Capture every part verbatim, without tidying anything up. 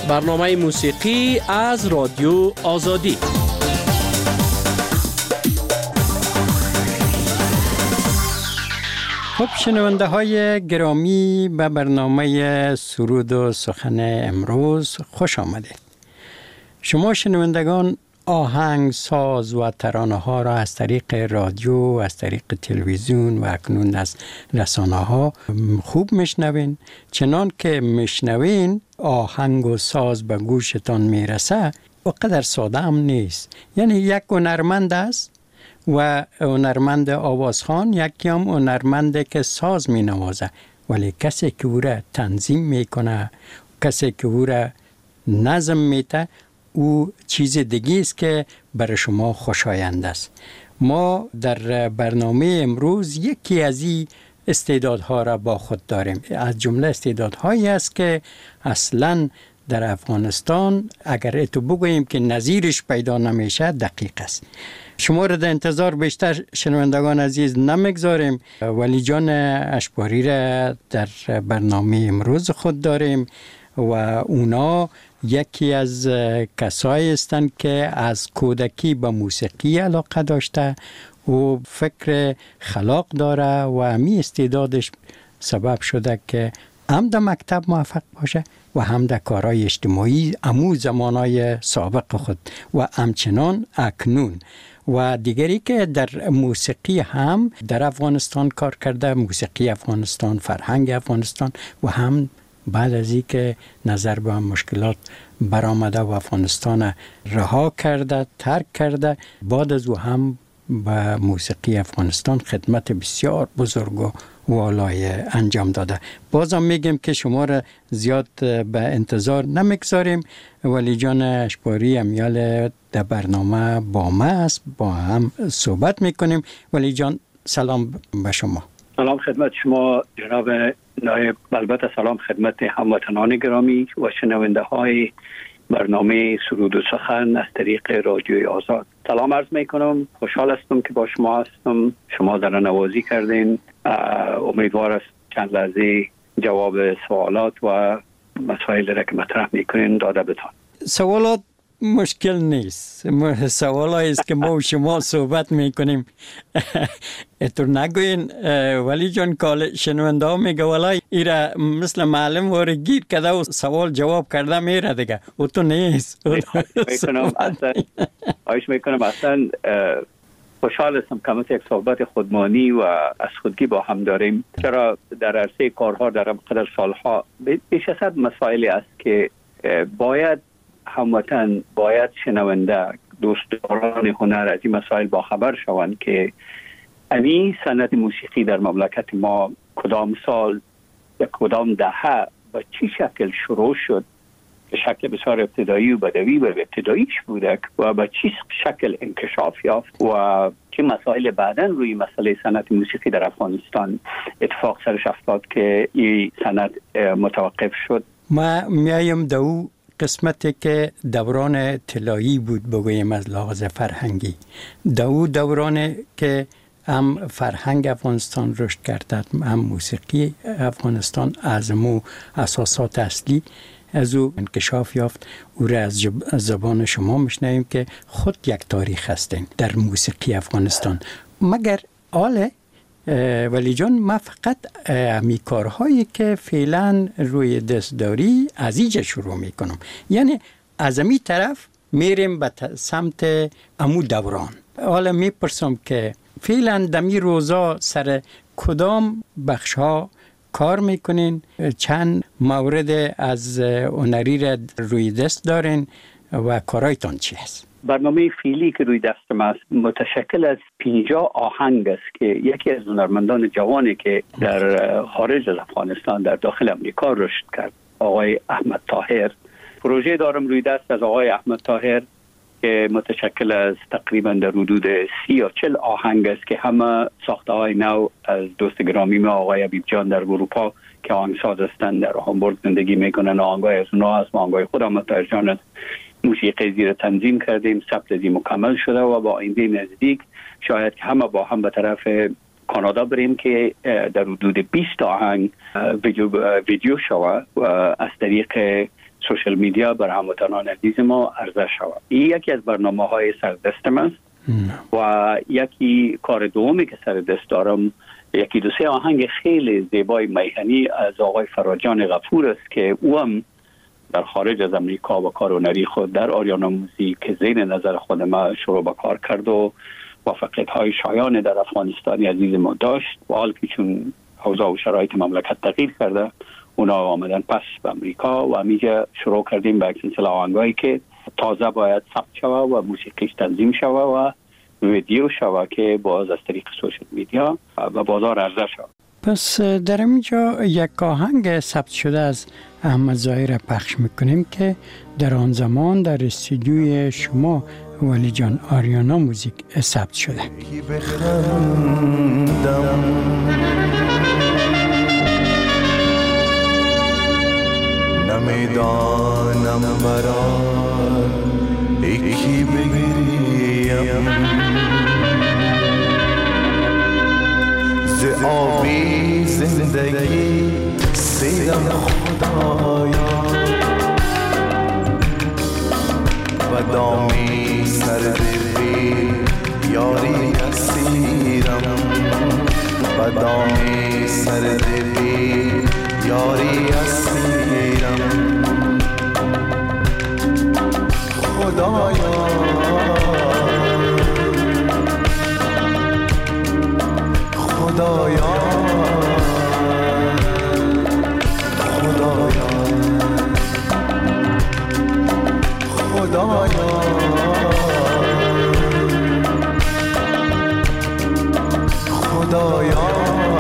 برنامه موسیقی از رادیو آزادی. خب شنونده های گرامی، به برنامه سرود و سخن امروز خوش آمدید. شما شنوندگان آهنگ ساز و ترانه ها را از طریق رادیو، از طریق تلویزیون و اکنون از رسانه ها خوب میشنوین. چنان که میشنوین آهنگ و ساز به گوشتان میرسه و قدر ساده هم نیست. یعنی یک هنرمند است و هنرمند آوازخوان، یکی هم هنرمنده که ساز می نوازه، ولی کسی که او را تنظیم میکنه، کسی که او را نظم میده، او چیز دیگه است که برای شما خوشایند است. ما در برنامه امروز یکی از این استعدادها را با خود داریم. از جمله استعدادهایی است که اصلاً در افغانستان اگر تو بگوییم که نظیرش پیدا نمیشه دقیق است. شما را در انتظار بیشتر شنوندگان عزیز نمیگذاریم. ولی جان اشباری را در برنامه امروز خود داریم و اونا یکی از کسایی هستند که از کودکی به موسیقی علاقه داشته و فکر خلاق داره و همی استعدادش سبب شده که هم در مکتب موفق باشه و هم در کارهای اجتماعی امو زمانهای سابق خود و همچنان اکنون. و دیگری که در موسیقی هم در افغانستان کار کرده، موسیقی افغانستان، فرهنگ افغانستان، و هم بعد از این که نظر به مشکلات برآمده و افغانستان رها کرده، ترک کرده، بعد از او هم به موسیقی افغانستان خدمت بسیار بزرگ و والای انجام داده. بازم میگم که شما را زیاد به انتظار نمیگذاریم. ولی جان اشباری امیال در برنامه با ما است، با هم صحبت میکنیم. ولی جان سلام به شما. سلام خدمت شما جناب نایب. البته سلام خدمت هموطنان گرامی و شنونده های برنامه سرود و سخن از طریق رادیوی آزاد. سلام عرض میکنم. خوشحال هستم که با شما هستم. شما در نوازی کردین. امیدوار است چند لحظه جواب سوالات و مسائل را که مطرح میکنین داده بتان. سوالات مشکل نیست. سوالایی است که ما و شما صحبت میکنیم. اتو نگوین ولی جان کال شنونده ها میگه ولی ایره مثل معلم واره گیر کده و سوال جواب کرده میره دیگه. او تو نیست. میکنم اصلا آیش میکنم اصلا خوشحال هستم که مثل یک صحبت خودمانی و از خودگی با هم داریم. چرا در عرصه کارها در قدر سالها بیش از صد مسائلی است که باید هموطن، باید شنونده، دوستداران هنر از این مسائل با خبر شوند که امی صنعت موسیقی در مملکت ما کدام سال یا کدام دهه و چی شکل شروع شد، به شکل بسیار ابتدایی و بدوی و ابتداییش بوده و به چی شکل انکشاف یافت و چه مسائل بعداً روی مسئله صنعت موسیقی در افغانستان اتفاق سرش افتاد که این صنعت متوقف شد. ما میایم دو قسمتی که دوران طلایی بود بگویم از لحاظ فرهنگی. دو دوران که هم فرهنگ افغانستان رشد کرده، هم موسیقی افغانستان از مو اساسات اصلی از او انکشاف یافت. او را از زبان شما میشنویم که خود یک تاریخ هستین در موسیقی افغانستان. مگر آله ولی جان ما فقط همی کارهایی که فعلا روی دست داری از اینجا شروع میکنم. یعنی از امی طرف میریم به سمت امو دوران. حالا میپرسم که فعلا دمی روزا سر کدام بخش ها کار میکنین؟ چند مورد از هنری را روی دست دارین و کارایتان چی است؟ برنامه فعلی که روی دستم است متشکل از پنجاه آهنگ است که یکی از هنرمندان جوانی که در خارج از افغانستان در داخل امریکا رشد کرد، آقای احمد طاهر. پروژه دارم روی دست از آقای احمد طاهر که متشکل از تقریبا در حدود سی یا چل آهنگ است که همه ساخته های نو از دوست گرامی ما آقای حبیب جان در اروپا که آهنگساز هستند، در هامبورگ زندگی میکنن. آهنگای از اونها است، آهنگای خود احمد طاهر جان است. موسیقی زیر تنظیم کردیم، ثبت زی مکمل شده و با آینده نزدیک شاید که همه با هم به طرف کانادا بریم که در حدود بیست آهنگ ویدیو, ویدیو شود و از طریق سوشل میدیا بر هموطنان عزیز ما عرضه شود. این یکی از برنامه‌های سردست من و یکی کار دومی که سر دست دارم یکی دو سه آهنگ خیلی زیبای میهنی از آقای فراجان غفور است که او هم در خارج از امریکا و کار هنری خود در آریانا موزیک که زیر نظر خود ما شروع به کار کرد و موفقیت‌های شایان در افغانستان عزیز ما داشت و حال که چون اوضاع و شرایط مملکت تغییر کرده اونا آمدن پس به امریکا و همیجا شروع کردیم به یک سلسله آهنگایی که تازه باید ثبت شود و موسیقیش تنظیم شود و ویدیو شود که باز از طریق سوشل میدیا و بازار عرضه شود. پس در اینجا یک آهنگ ثبت شده از احمد ظاهر پخش میکنیم که در آن زمان در استودیوی شما ولی جان آریانا موزیک ثبت شده. نمیدانم برای یکی بگیریم ز آبی زندگی سیدم خدایا و دامی سردی یاری اسیرم و دامی سردی یاری اسیرم خدایا خدایا خدایا خدایا خدایا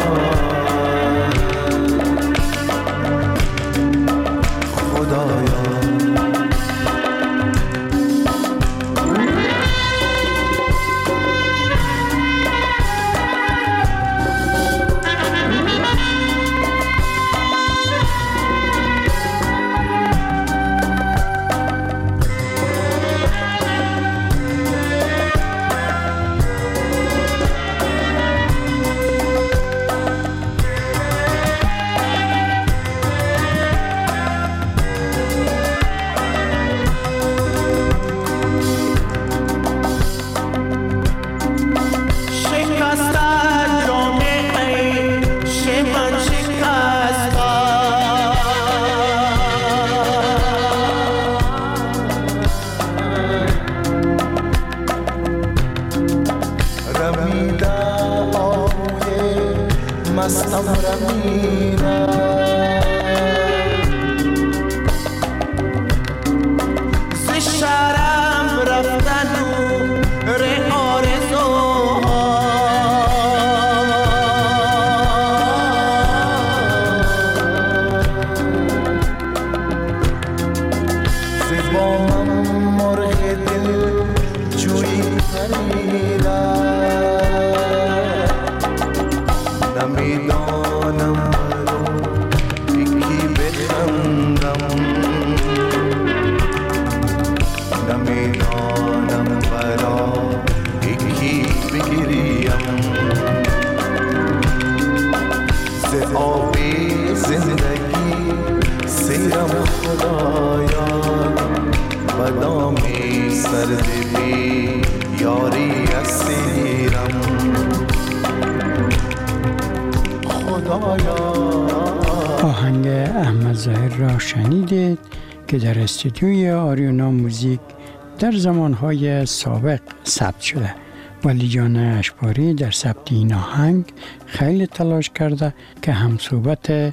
آهنگ احمد ظاهر را شنیدید که در استودیوی آریانا موزیک در زمانهای سابق ثبت شده. ولی جان اشباری در ثبت این آهنگ خیلی تلاش کرده که همصحبت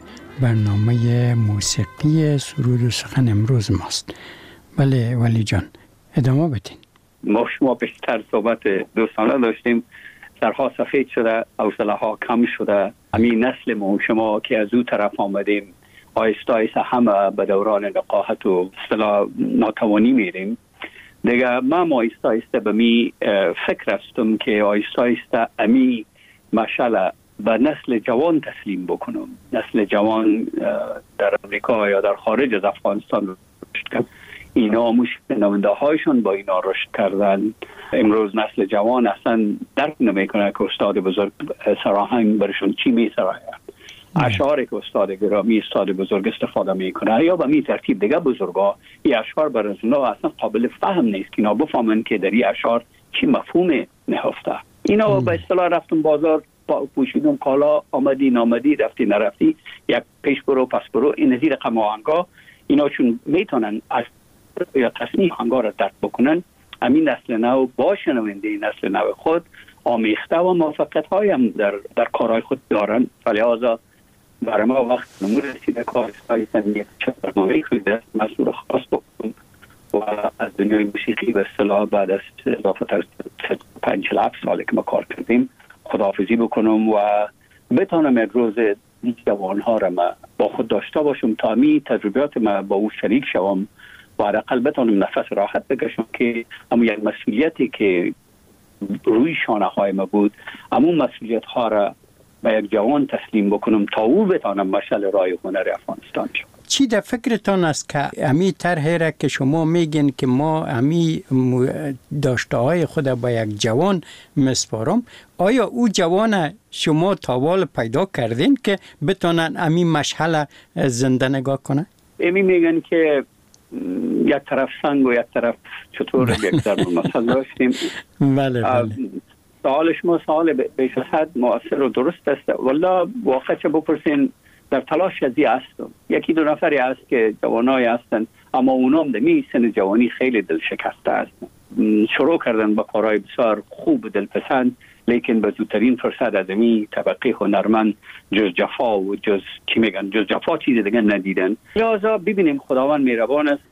برنامه موسیقی سرود و سخن امروز ماست. بله ولی جان ادامه بدین. ما شما بیشتر صحبت دوستانه داشتیم، سرها سفید شده، حوصله ها کم شده. همین نسل ما شما که از او طرف آمدیم آیسته آیسته همه به دوران نقاهت و اصطلاح ناتوانی میریم دیگه. من آیسته آیسته به می فکر هستم که آیسته آیسته امی مشعل به نسل جوان تسلیم بکنم. نسل جوان در امریکا یا در خارج از افغانستان رشد کرد، اینا مشنونده هایشون با اینا رشد کردن. امروز نسل جوان اصلا درک نمیکنه که استاد بزرگ سراهنگ برشون چی می سراید. اشعاری که استاد گرامی استاد بزرگ استفاده میکنه یا به می ترتیب دیگه بزرگا این اشعار برای اونا اصلا قابل فهم نیست که اینا بفهمن که در این اشعار چی مفهوم نهفته. اینا به اصطلاح رفتم بازار پوشیدم کالا آمدی نامدی رفتی نرفتی یک پیش برو پس برو این نظیر رقم آهنگا اینا چون میتونن از یا تصنیح آهنگا را درک بکنن همین نسل نو با شنونده نسل نو خود آمیخته و موفقیت هایم در, در کارهای خود دارن. ولی آزا برای ما وقت نمور رسیده کارستایی یک چه برنامه خویده مسئول خاص بکنم و از دنیای موسیقی به اصطلاح بعد از اضافه تر پنج هفت ساله که ما کار کردیم خداحافظی بکنم و بتانم یک روز جوان ها را ما با خود داشته باشم تا می تجربیات ما با او شریک شوم و حداقل بتانم نفس راحت بکشم که اما یک مسئولیتی که روی شانه های ما بود امون مسئولیت ها را به یک جوان تسلیم بکنم تا او بتانم مشعل راه هنر افغانستان شد. چی در فکرتان است که امی طرحی را که شما میگین که ما امی داشته های خود با یک جوان مسپارم، آیا او جوان شما تاوال پیدا کردین که بتانن امی مشعل زنده نگاه کنه؟ امی میگن که یک طرف سنگ و یک طرف چطور یک ضرب مثل داشتیم. بله بله. سوال شما سوال بیش از حد مؤثر و درست است. والله واقعا چه بپرسین در تلاش ازی هستم. یکی دو نفری هست که جوانای هستن اما اونام در می سن جوانی خیلی دل شکسته هستن. شروع کردن با کارهای بسیار خوب دلپسند لیکن به زودترین فرصت از می طبقه هنرمند جز جفا و جز چی میگن جز جفا چیز دیگه ندیدن. لذا ببینیم خداوند مهربان است.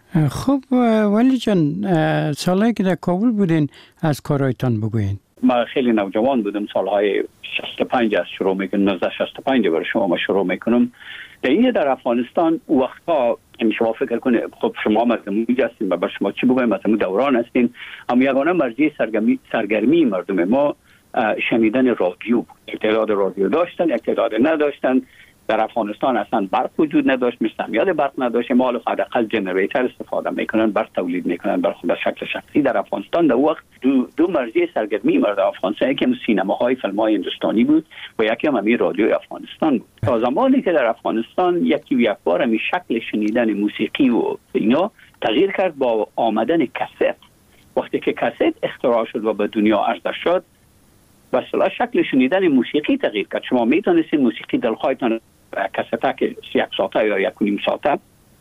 خب ولی جان سالهایی که در کابل بودین از کارهایتان بگوین. ما خیلی نوجوان بودم سالهای شصت و پنج از شروع میکنم نوزده شصت و پنج برای شما ما شروع میکنم در این در افغانستان وقتها شما فکر کنید خب شما مردم هستین و بر شما چی بگویم مثلا دوران هستین اما یگانه مرجع سرگرمی سرگرمی مردم ما شنیدن رادیو بود. یک تعداد رادیو داشتن یک تعداد نداشتن. در افغانستان اصلا برق وجود نداشت، مستعمل برق نداشت، ما حداقل جنریتر استفاده میکنن، برق تولید میکنن بر خود شکل شخصی. در افغانستان در وقت دو, دو مرجع سرگرمی مرد افغانستان، یکی هم سینماهای فیلم‌های هندوستانی بود و یکی هم همین رادیو افغانستان بود. تا زمانی که در افغانستان یکی و یک بار همین شکل شنیدن موسیقی و اینا تغییر کرد با آمدن کست. وقتی که کست اختراع شد و به دنیا عرضه شد و اصلا شکل شنیدن موسیقی تغییر کرد. شما میتونستید موسیقی دلخواهتان کسته که یک ساعته یا یک نیم ساعته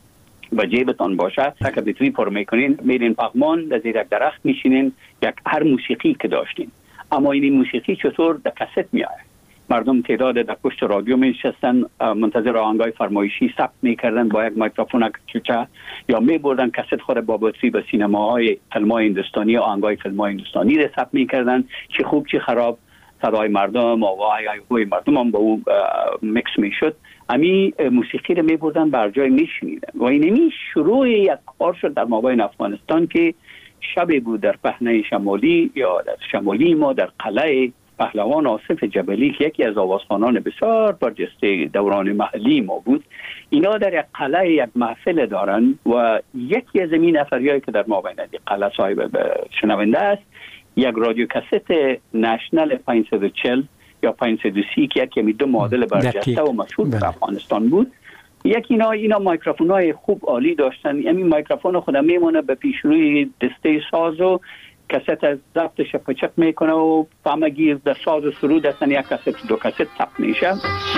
با جیبتان باشه که بطری پر میکنین میرین پغمان در زیر یک درخت میشینین یک هر موسیقی که داشتین. اما این موسیقی چطور در کست میاد؟ مردم تعداد در پشت رادیو میشستن منتظر آهنگای فرمایشی ثبت میکردن با یک میکروفون کوچه یا میبردن کست خود با بطری به سینماهای فیلم‌های هندوستانی و آهنگای فیلم‌های هندوستانی را ثبت میکردن. چه خوب چه خراب صدای مردم و وای مردم هم با او میکس میشد. امی موسیقی رو میبردن بر جای میشنیدن و اینمی شروع یک کار شد در مابین افغانستان که شبی بود در پهنه شمالی یا در شمالی ما در قلعه پهلوان آصف جبلی که یکی از آوازخوانان بسیار برجسته دوران محلی ما بود. اینا در یک قلعه یک محفل دارن و یکی از این نفریایی که در مابین قلعه صاحب شنونده است یک رادیو کست نشنل پانصد و چهل یا پانصد و سی که یکی دو مدل برجسته و مشهور در افغانستان بود. یکی اینا اینا میکروفونای خوب عالی داشتن. همین میکروفون خودم میمونه به پیش روی دسته ساز و کست از ضبطش پچک میکنه و فهمگیر در ساز و سرود هستن یک کست دو کست ثبت میشه.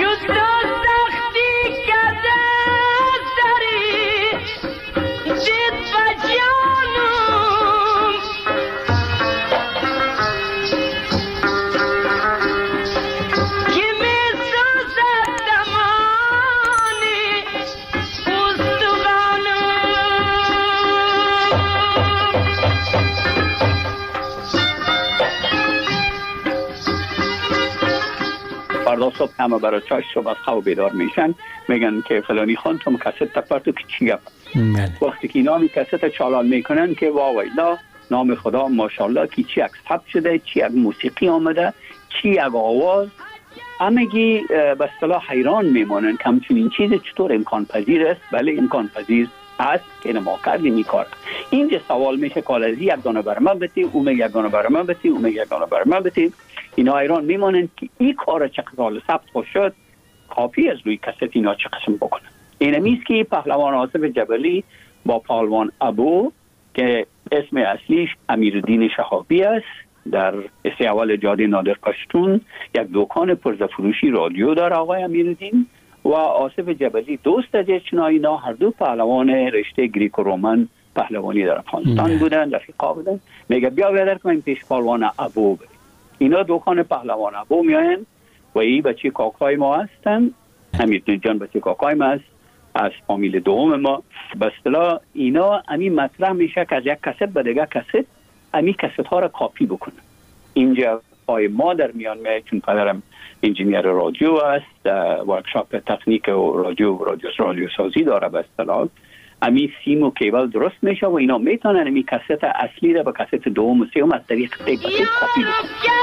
فردا صبح همه برای چای صبح از خواب بیدار میشن میگن که فلانی خان تو کست تپرتو که چی گپ. وقتی که نام کست چالان میکنن که واویلا نام خدا ماشاءالله که چی یک ثبت شده چی یک موسیقی آمده چی یک آواز همگی به اصطلاح حیران میمونن که همچنین چیز چطور امکان پذیر است. بله امکان پذیر است که ما کردیم این کار. اینجا سوال میشه که از یک دانه بر من بتی او میگه یک دانه بر من بتی او میگه یک دانه بر من بتی. اینا ایران میمانند که این کار چقدر سال ثبت خود شد کاپی از روی کست اینا چه قسم بکنن. اینمی است که پهلوان آصف جبلی با پهلوان ابو که اسم اصلیش امیرالدین شهابی است در استیوال جاده نادر پشتون یک دکان پرزفروشی رادیو داره آقای امیرالدین و آصف جبلی دوست از چنا. اینا هر دو پهلوان رشته گریک و رومن پهلوانی در افغانستان بودن، رفیقا بودن. میگه بیا بیادر که من پیش پهلوان ابو بریم. اینا دکان پهلوان ابو میاین و این بچه کاکای ما هستن. امیرالدین جان بچه کاکای ما هست از فامیل دوم ما. به اصطلاح اینا امی مطرح میشه که از یک کست به دیگه کست امی کست ها را کاپی بکنن. اینجا پای ما در میان میاد چون پدرم انجینیر رادیو است، ورکشاپ تکنیک و رادیو رادیو رادیو سازی داره. به اصطلاح امی سیم و کیبل درست میشه و اینا میتونن امی کست اصلی را به کست دوم و سوم از طریق تیپ به تیپ کاپی بکنن.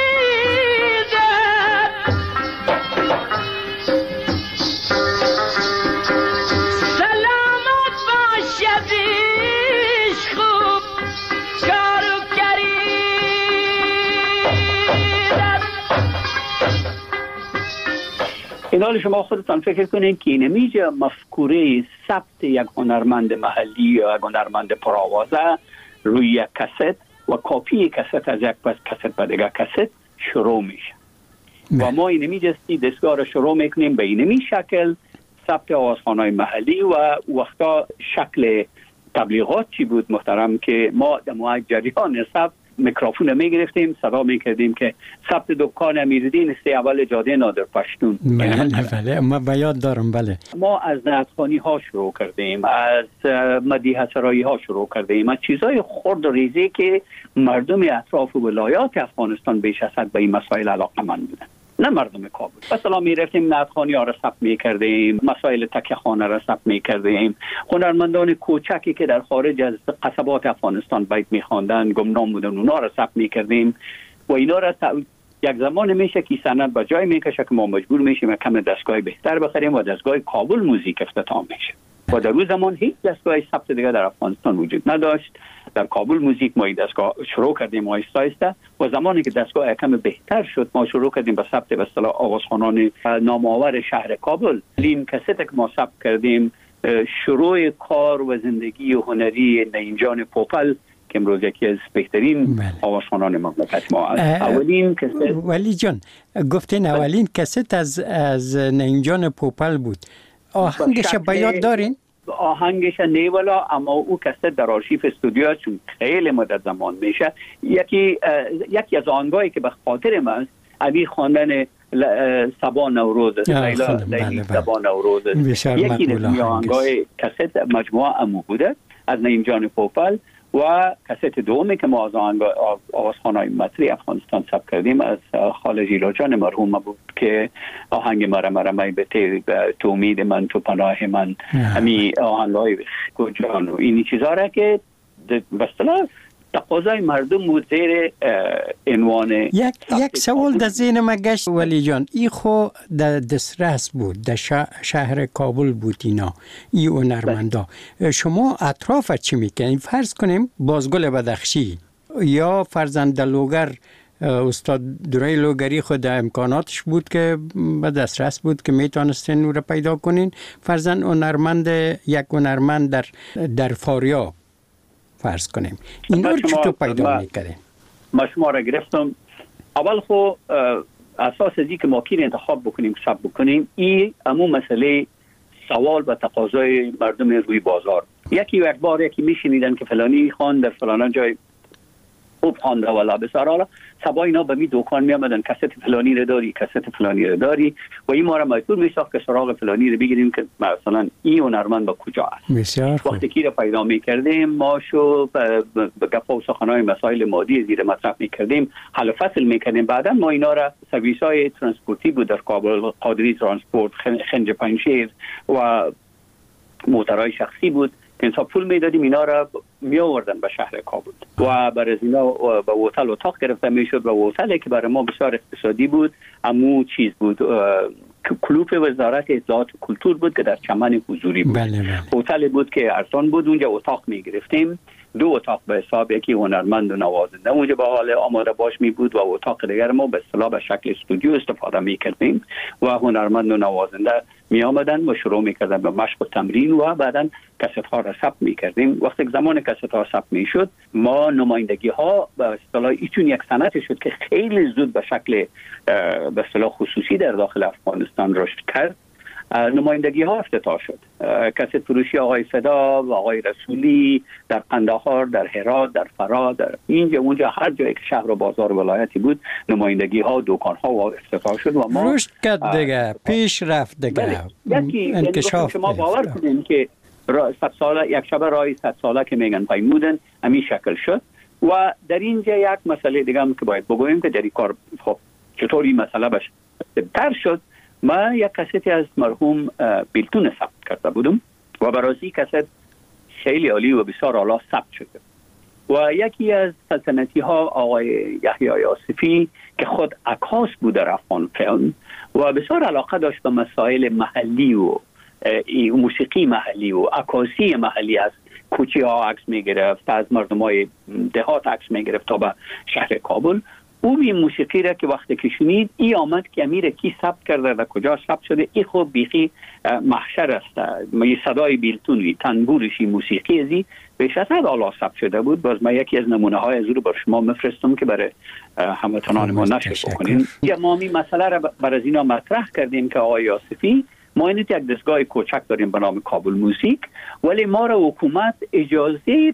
اینال شما خودتان فکر کنین که اینمیجا مفکوره ثبت یک هنرمند محلی یا یک هنرمند پرآوازه روی یک کست و کاپی کست از یک پس کست به دیگه کست شروع میشه و ما اینمیجا دستگاه را شروع میکنیم به اینمی شکل ثبت آوازخوان‌های محلی و وقتا شکل تبلیغات چی بود محترم که ما در موقع جریان ثبت میکروفون میگرفتیم صدا میکردیم که ثبت دکان امیرالدین است اول جاده نادر پشتون. بله بله ما به یاد دارم. بله ما از نعتخوانی ها شروع کردیم، از مدیحه سرایی ها شروع کردیم، از چیزای خرد و ریزی که مردم اطراف ولایات افغانستان بیش از حد به این مسائل علاقه‌مند بودن، نه مردم کابل. مثلا میرفتیم نعتخوانی ها را ثبت میکردیم، مسائل تکیه خانه را ثبت میکردیم، هنرمندان کوچکی که در خارج از قصبات افغانستان بیت میخواندن گمنام بودن اونا را ثبت میکردیم و اینا را ثبت... یک زمان میشه که سند به جای میکشه که ما مجبور میشیم کم دستگاه بهتر بخریم و دستگاه کابل موزیک افتتاح میشه و در روز زمان هیچ دستگاه ثبت دیگه در افغانستان وجود نداشت. در کابل موزیک ما دستگاه شروع کردیم آهسته آهسته و زمانی که دستگاه کم بهتر شد ما شروع کردیم به ثبت به اصطلاح آوازخوانان نامآور شهر کابل. این کست که ما ثبت کردیم شروع کار و زندگی و هنری نینجان پوپل که امروز یکی از بهترین آوازخوانان مملکت ما است. اولین کست ولی جان گفتین اولین کست از از نینجان پوپل بود. آهنگش به یاد دارین؟ آهنگش نیولا اما او کست در آرشیف استودیو چون خیلی مدت زمان میشه یکی یکی از آهنگایی که به خاطر من ابی خواندن سبا نوروز است. لیلا سبا نوروز است. یکی از آهنگای کست مجموعه امو بوده از نینجان پوپل و کست دومی که ما از آوازخوان‌های مصری افغانستان ثبت کردیم از خاله جیلا جان مرحوم بود که آهنگ مرا مرا می به تو امید من تو پناه من همین آهنگ‌های جان و این چیزا را که به اصطلاح تقاضای مردم بود زیر عنوان یک یک سوال در ذهن ما گشت ولی جان ای خو در دسترس بود در شهر کابل بود اینا ای هنرمندا شما اطراف چی میکنین؟ فرض کنیم بازگل بدخشی یا فرزند لوگر استاد درای لوگری خود امکاناتش بود که به دسترس بود که میتونستین او را پیدا کنین. فرزند هنرمند یک هنرمند در در فاریاب فرض کنیم این رو چطور پیدا میکردیم؟ ما شما را گرفتم اول خو اساس ازی که ما کی انتخاب بکنیم ثبت بکنیم این امو مسئله سوال و تقاضای مردم روی بازار. یکی یک بار یکی میشنیدن که فلانی خوان در فلان جای خوب خوانده ولا بسرالا سبا اینا به می دکان می آمدن کست فلانی رو داری کست فلانی رو داری و این ما را مجبور می ساخت که سراغ فلانی رو بگیریم که مثلا این هنرمند با کجا است. بسیار خوب. وقتی کی رو پیدا می کردیم ما شو به گپ و سخنهای مسائل مادی زیر مطرح می کردیم حل فصل می کردیم. بعدا ما اینا را سرویس های ترانسپورتی بود در کابل قادری ترانسپورت خنج پنجشیر و موترهای شخصی بود انسان پول میدادیم اینا را می آوردن به شهر کابل و برای اینا به هتل اتاق گرفته میشد و هتلی که برای ما بسیار اقتصادی بود امو چیز بود کلوپ وزارت اطلاعات و کلتور بود که در چمن حضوری بود. بله بله. هتل بود که ارزان بود اونجا اتاق می گرفتیم دو اتاق به حساب، یکی هنرمند و نوازنده اونجا به حال آماده باش می بود و اتاق دیگر ما به اصطلاح به شکل استودیو استفاده می کردیم و هنرمند و نوازنده می آمدن و شروع می کردن به مشق و تمرین و بعدا کست ها را ثبت می کردیم. وقتی زمان کست ها ثبت می شد ما نمایندگی ها به اصطلاح ایتون یک سنت شد که خیلی زود به شکل به اصطلاح خصوصی در داخل افغانستان رشد کرد. نمایندگی ها افتتاح شد. کست فروشی آقای فدا و آقای رسولی در قندهار، در هرات، در فرا، در اینجا اونجا هر جایی که شهر و بازار و ولایتی بود نمایندگی ها، دکان ها و افتتاح شد و ما رشد کرد دیگه، پیش رفت دیگه، یکی انکشاف شما باور کنید که صد ساله یک شب رای صد ساله که میگن پیمودن همین شکل شد. و در اینجا یک مسئله دیگه هم که باید بگوییم که در این کار خب چطور این مسئله بشه بهتر شد. ما یک کستی از مرحوم بیلتون ثبت کرده بودم و برای کست خیلی عالی و بسیار اعلی ثبت شده و یکی از سلطنتی ها آقای یحیی آصفی که خود عکاس بود در افغان فیلم و بسیار علاقه داشت به مسائل محلی و موسیقی محلی و عکاسی محلی، از کوچه ها عکس می گرفت، از مردم های دهات عکس می گرفت تا به شهر کابل. او این موسیقی را که وقتی که شنید ای آمد که امیر کی ثبت کرده و کجا ثبت شده، ای خوب بیخی محشر است. می صدای بیلتونی تنبورشی موسیقی ازی به شدت اعلی ثبت شده بود. باز ما یکی از نمونه های از رو بر شما مفرستم که برای هموطنان ما نشر بکنیم. ما می مسئله را بر از اینا مطرح کردیم که آقای آصفی ما اینو یک دستگاه کوچک داریم به نام کابل موزیک، ولی ما را حکومت اجازه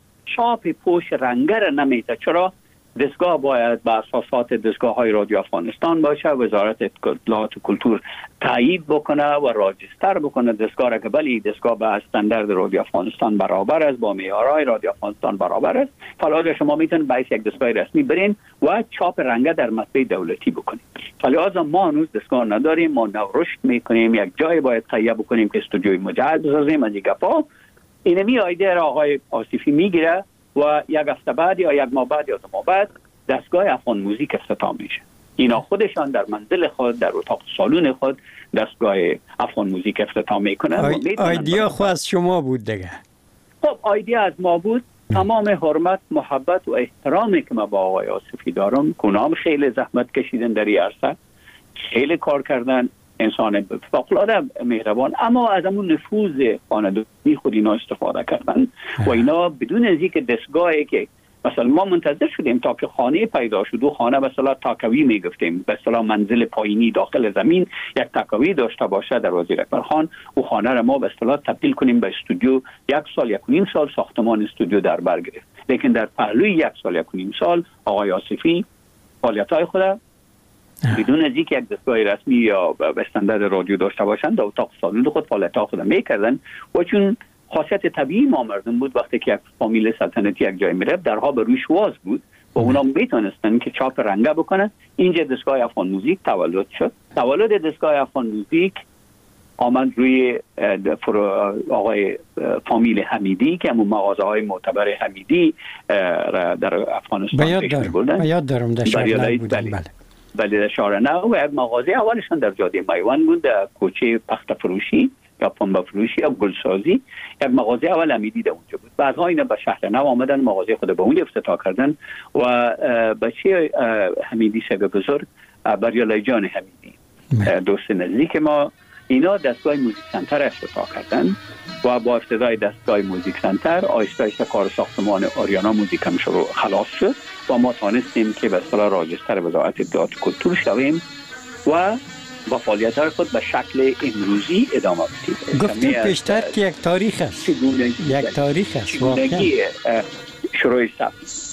چاپ پوش رنگر نمیده. چرا؟ دستگاه باید به اساسات دستگاه های رادیو افغانستان باشه، وزارت اطلاعات و کلتور تایید بکنه و راجستر بکنه دستگاه را که بلی دستگاه به استاندارد رادیو افغانستان برابر است، با معیارهای رادیو افغانستان برابر است. فلازا شما میتونید باید یک دستگاه رسمی برین و چاپ رنگه در مطبع دولتی بکنید. فلازا ما هنوز دستگاه نداریم، ما نو رشد میکنیم، یک جای باید تهیه بکنیم که استودیوی مجهز بسازیم. از گپا اینمی ایده را آقای آصفی میگیره و یک هفته بعد یا یک ماه بعد یا دو ماه بعد دستگاه افغان موزیک افتتاح میشه. اینا خودشان در منزل خود، در اتاق سالون خود دستگاه افغان موزیک افتتاح میکنه. آی... آیدیا خود از شما بود دیگه؟ خب آیدیا از ما بود. تمام حرمت، محبت و احترامی که ما با آقای آصفی دارم، کنام خیلی زحمت کشیدن در این عرصه، خیلی کار کردن، انسان فوق‌العاده مهربان، اما از همون نفوذ خانوادگی خود اینا استفاده کردن و اینا بدون از اینکه دستگاهی که مثلا ما منتظر شدیم تا که خانه پیدا شد و خانه به اصطلاح تاکوی میگفتیم، به اصطلاح منزل پایینی داخل زمین یک تاکوی داشته باشه در وزیر اکبرخان و خانه را ما به اصطلاح تبدیل کنیم به استودیو. یک سال یک و نیم سال ساختمان استودیو در بر گرفت، لیکن در پهلوی یک سال یک و نیم سال آقای آصفی فعالیت‌های خود بدون از اینکه یک دستگاه رسمی یا به استاندارد رادیو داشته باشند در اتاق سالون خود فعالیت‌ها خود میکردن و چون خاصیت طبیعی ما مردم بود وقتی که یک فامیل سلطنتی یک جای میرفت درها به روش واز بود و اونا میتونستن که چاپ رنگه بکنن. اینجا دستگاه افغان موزیک تولد شد. تولد دستگاه افغان موزیک آمد روی آقای فامیل حمیدی که همون مغازه های معتبر حمیدی در افغانستان پیش می‌بردن. بیاد دارم در شهر بودن. بله بله در شهر نو و یک مغازه اولشان در جاده میوان بود، در کوچه پخت فروشی یا پنبه فروشی یا گلسازی. یک مغازه اول حمیدی در اونجا بود. بعدها اینا به شهر نو آمدن، مغازه خود به اونجا افتتاح کردن و بچه حمیدی سگ بزرگ بریالای جان حمیدی دوست نزدیک ما، اینا دستگاه موزیک سنتر افتتاح کردن و با افتتاح دستگاه موزیک سنتر آهسته آهسته کار ساختمان آریانا موزیک هم شروع خلاص شد و ما تانستیم که به اصطلاح راجستر وزارت اطلاعات و کلتور شویم و با فعالیت‌های خود به شکل امروزی ادامه بدیم. گفتیم پیشتر که یک تاریخ است، یک تاریخ است واقعا شروع ثبت.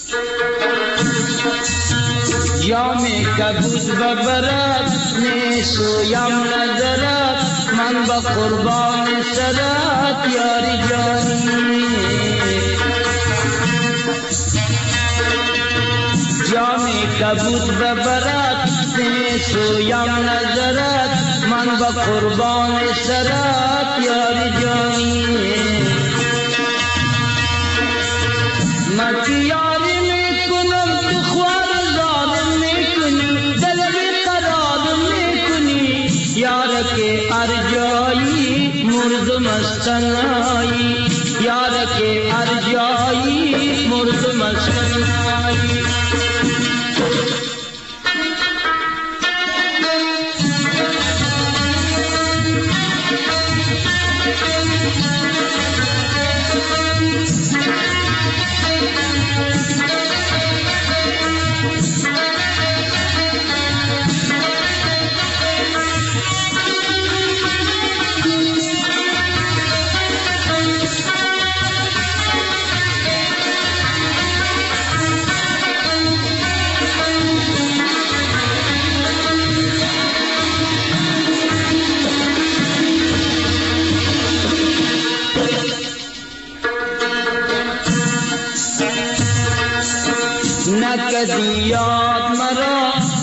جام کبود ببرد نیسویم نظرت، من با قربان سرت یاری جانی. جام کبود ببرد نیسویم نظرت، من با قربان سرت یاری جانی. من یاری میکنم تو خوار ظالم میکنی، دل بیقرار میکنی، یار که ارجایی مردم از تنهایی، یار که ارجایی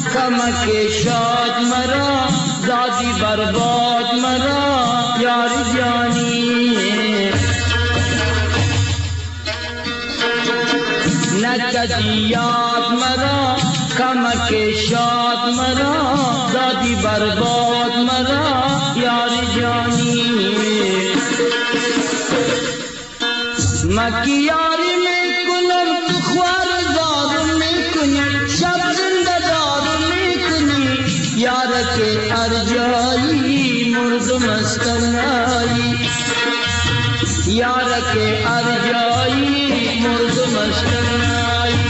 کمک شاد مرا دادی برباد مرا یار جانی نکدی یاد مرا کمک شاد مرا دادی برباد مرا یار جانی مکی یاری میکنم تو خوار دار میکنی شب زنده دار میکنی یارک ارجایی مردم استنایی یارک ارجایی مردم استنایی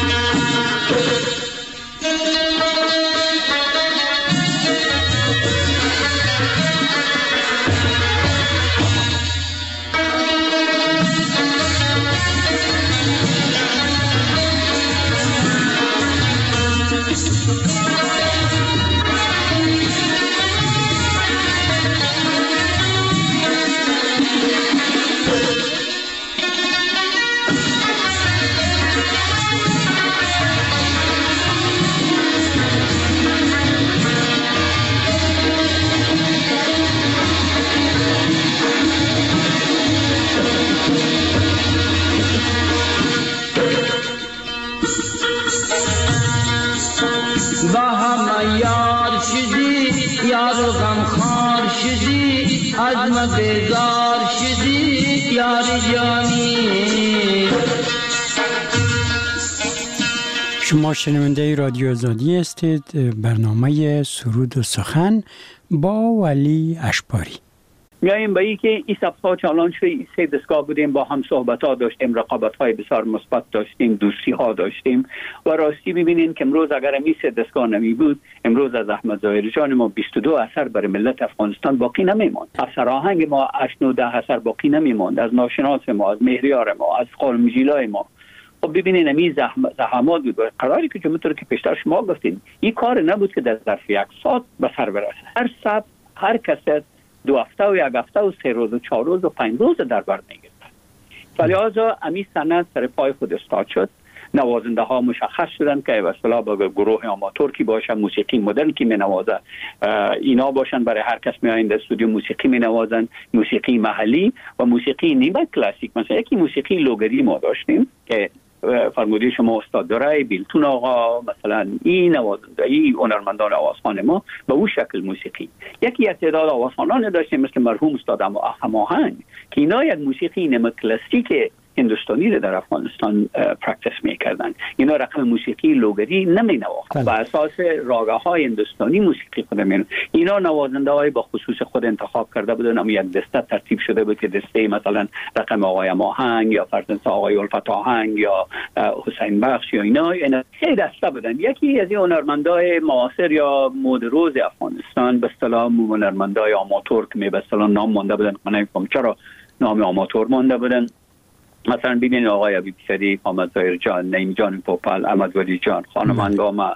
یارو غمخوار شدی از ما بیزار شدی یار جانی شما شنونده رادیو آزادی هستید. برنامه سرود و سخن با ولی اشپاری. میاییم به این که این سبها چالان شده سه دستگاه بودیم، با هم صحبت ها داشتیم، رقابت های بسیار مثبت داشتیم، دوستی ها داشتیم و راستی ببینین که امروز اگر این سه دستگاه نمی بود امروز از احمد ظاهری جان ما بیست و دو اثر برای ملت افغانستان باقی نمیماند، اثر آهنگ ما هشت نه ده اثر باقی نمیماند، از ناشناس ما، از مهریار ما، از قالم جیلای ما. خب ببینین امی زحم... زحمات بود. قراری که جمعه که پیشتر شما گفتین این کار نبود که در ظرف یک ساعت به سر برسه. هر سب هر کست دو هفته و یک هفته و سه روز و چهار روز و پنج روز در بر میگیرد. فلذا امی سند سر پای خود استاد شد. نوازنده ها مشخص شدن که مثلا با گروه آماتور کی باشه، موسیقی مدرن کی می نوازه، اینا باشن، برای هر کس می آیند استودیو موسیقی می نوازن، موسیقی محلی و موسیقی نیمه کلاسیک. مثلا یکی موسیقی لوگری ما داشتیم که فرموده شما استاد دارای بیلتون آقا، مثلا این نوازنده ای هنرمندان آوازخوان ما به او شکل موسیقی. یکی از تعداد آوازخوانان داشتیم مثل مرحوم استاد هماهنگ که اینا یک موسیقی نیمه کلاسیک هندوستانی رو در افغانستان پرکتیس میکردن. اینا رقم موسیقی لوگری نمی نواختن، بر اساس راگه های هندوستانی موسیقی خود می. اینا نوازنده های با خصوص خود انتخاب کرده بودن، اما یک دسته ترتیب شده بود که دسته مثلا رقم آقای ماهنگ یا فرزند آقای الفت آهنگ یا حسین بخش یا اینا، اینا سه دسته بودن. یکی از این هنرمندای معاصر یا مد روز افغانستان به اصطلاح هنرمندای آماتور که به اصطلاح نام مونده بودن، من نمی‌فهمم چرا نام آماتور مونده بودن. مثلا ببینید آقای عبید شریف، احمد ظاهر جان، نعیم جان پوپل، احمد ولی جان، خانم انگامه،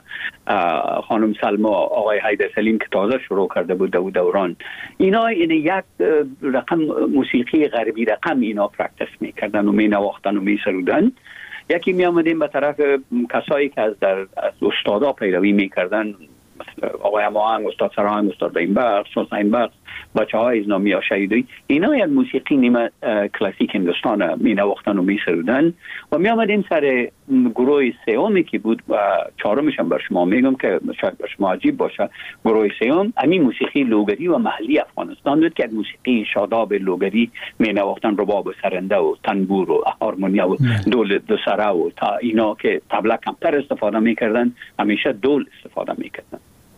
خانم سلما، آقای حیدر سلیم که تازه شروع کرده بود دو دوران، اینا این یک رقم موسیقی غربی رقم اینا پرکتیس میکردن و می نواختن و می سرودن. یکی می آمدیم به طرف کسایی که از در از استادا پیروی میکردن، مثل آقای هماهنگ، استاد سرهنگ، استاد بین بخش، حسین بخش، بچه های ازنامی یا شهیدی، اینا یک موسیقی نیمه کلاسیک هندوستان می نواختن و می سرودن. و می آمدیم سر گروه سیومی که بود و چهارمش هم بر شما میگم که شاید بر شما عجیب باشه، گروه سیوم همین موسیقی لوگری و محلی افغانستان بود که موسیقی شاداب لوگری می نواختن، رباب و سرنده و تنبور و هارمونیا و دول دو سره و تا اینا که طبله کمتر استفاده میکردن، همیشه دول استفاده میکردن.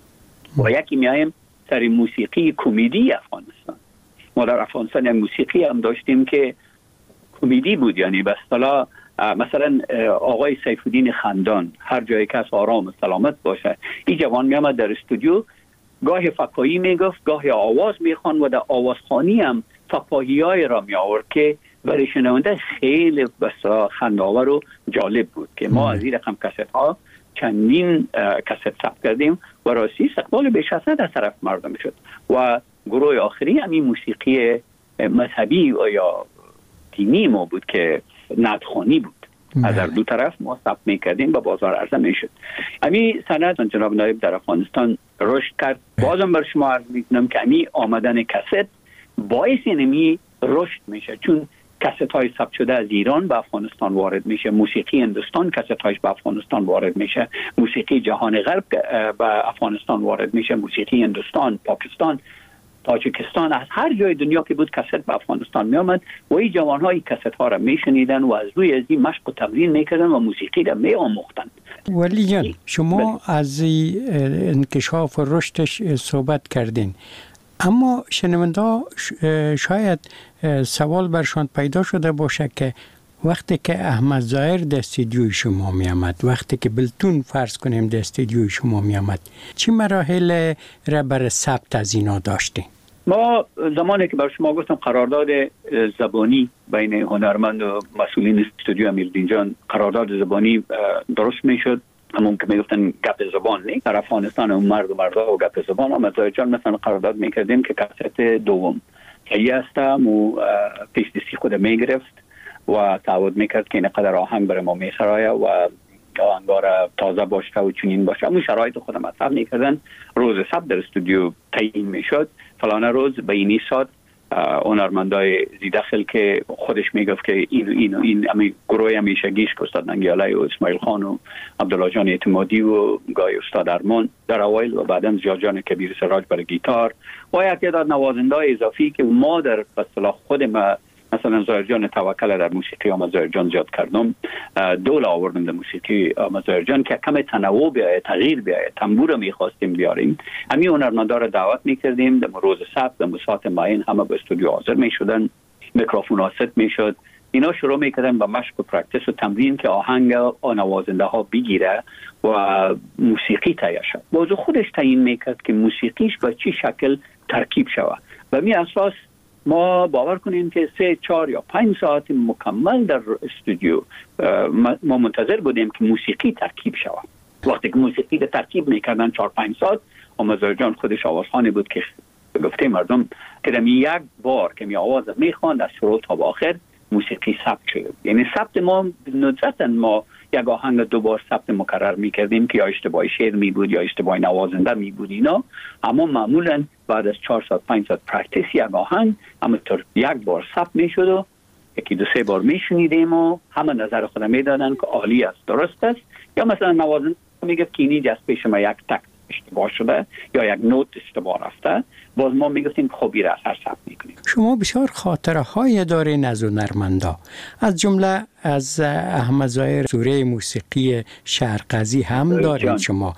و یکی میایم سر موسیقی کمدی افغانستان. ما در افغانستان یک موسیقی هم داشتیم که کمدی بود، یعنی به اصطلاح مثلا آقای سیف الدین خندان، هر جایی کس آرام و سلامت باشه، این جوان میامد در استودیو گاهی فکاهی میگفت، گاهی آواز میخوان و در آوازخوانی هم فکاهی‌های را می آورد که برای شنونده خیلی بسیار خنده‌آور و جالب بود که ما از این رقم کست ها چندین کست ثبت کردیم و راستی استقبال بیش از صد از طرف مردم شد. و گروه آخری همین موسیقی مذهبی و یا دینی ما بود که نعتخوانی بود. از هر دو طرف ما ثبت میکردیم و بازار عرضه میشد. امی صنعت جناب نایب در افغانستان رشد کرد. بازم بر شما عرض میکنم که امی آمدن کست باعث اینمی رشد میشه، چون کست های ثبت شده از ایران به افغانستان وارد میشه، موسیقی هندوستان کست هایش به افغانستان وارد میشه، موسیقی جهان غرب به افغانستان وارد میشه، موسیقی هندوستان، پاکستان، تاجیکستان، از هر جای دنیا که بود کست به افغانستان می آمد و این جوان های کست ها را می شنیدن و از روی از این مشق و تمرین می کردن و موسیقی را می آموختن. ولی جان شما بله. از انکشاف و رشدش صحبت کردین، اما شنونده شاید سوال برشان پیدا شده باشه که وقتی که احمد ظاهر در استودیوی شما می آمد، وقتی که بلتون فرض کنیم در استودیوی شما می آمد، چه مراحل را برای ثبت از اینا داشتیم؟ ما زمانی که بر شما گفتم قرارداد زبانی بین هنرمند و مسئولین استودیو امیرالدین جان، قرارداد زبانی درست می شد، همون که می گفتن گپ زبان نه، در افغانستان اون مرد و مردا و گپ زبان. احمد ظاهر جان مثلا قرارداد می کردیم که کست دوم که هستم و پیش دستی خود می گرفت و تعهد میکرد که این قدر آهنگ برای ما میسرایه و آهنگا را تازه باشه و چنین باشه. همون شرایط خودم مطرح میکردن. روز سبت در استودیو تعیین میشد، فلانه روز به اینی ساعت هنرمندای زیداخل که خودش میگفت که این این این امی گروه همیشگیش که استاد ننگیالی و اسماعیل خان و عبدالله جان اعتمادی و گای استاد ارمان در اوایل و بعداً زیاد جان کبیر سراج برای گیتار و یک تعداد نوازنده اضافی که ما در اصطلاح خود ما مثلا ظاهر جان توکل در موسیقی احمد ظاهر جان زیاد کردم، دول آوردم در موسیقی احمد ظاهر جان که کم تنوع بیاید، تغییر بیاید، تنبور میخواستیم بیاریم. همین هنرمندا را دعوت میکردیم در روز سبت در ساعت معین همه به استودیو حاضر میشدن، میکروفون ها ست میشد، اینا شروع میکردن با مشق و پرکتیس و تمرین که آهنگ نوازنده ها بگیره و موسیقی تهیه شد. بازو خودش تعیین میکرد که موسیقیش به چه شکل ترکیب شود و می اساس ما باور کنیم که سه چهار یا پنج ساعت مکمل در استودیو ما منتظر بودیم که موسیقی ترکیب شود. وقتی که موسیقی را ترکیب میکردن چهار پنج ساعت، احمد ظاهر جان خودش آوازخوانی بود که گفته مردم که در یک بار که می آواز میخواند از شروع تا به آخر موسیقی ثبت شد. یعنی ثبت ما ندرتاً ما یک آهنگ دو بار ثبت مکرر میکردیم که یا اشتباه شعر می بود یا اشتباه نوازنده می بود اینا، اما معمولاً بعد از چهار ساعت پنج ساعت پرکتیس یک آهنگ همونطور یک بار ثبت میشد و یکی دو سه بار میشنیدیم و همه نظر خود میدادن که عالی است، درست است، یا مثلا نوازنده میگه که اینی جست پیش ما یک تک اشتباه شده یا یک نوت اشتباه رفته، باز ما میگفتیم خوبی را اثر ثبت میکنیم. شما بسیار خاطره های دارین از هنرمندا، از جمله از احمد ظاهر سوره موسیقی شرقزی هم دارین شما،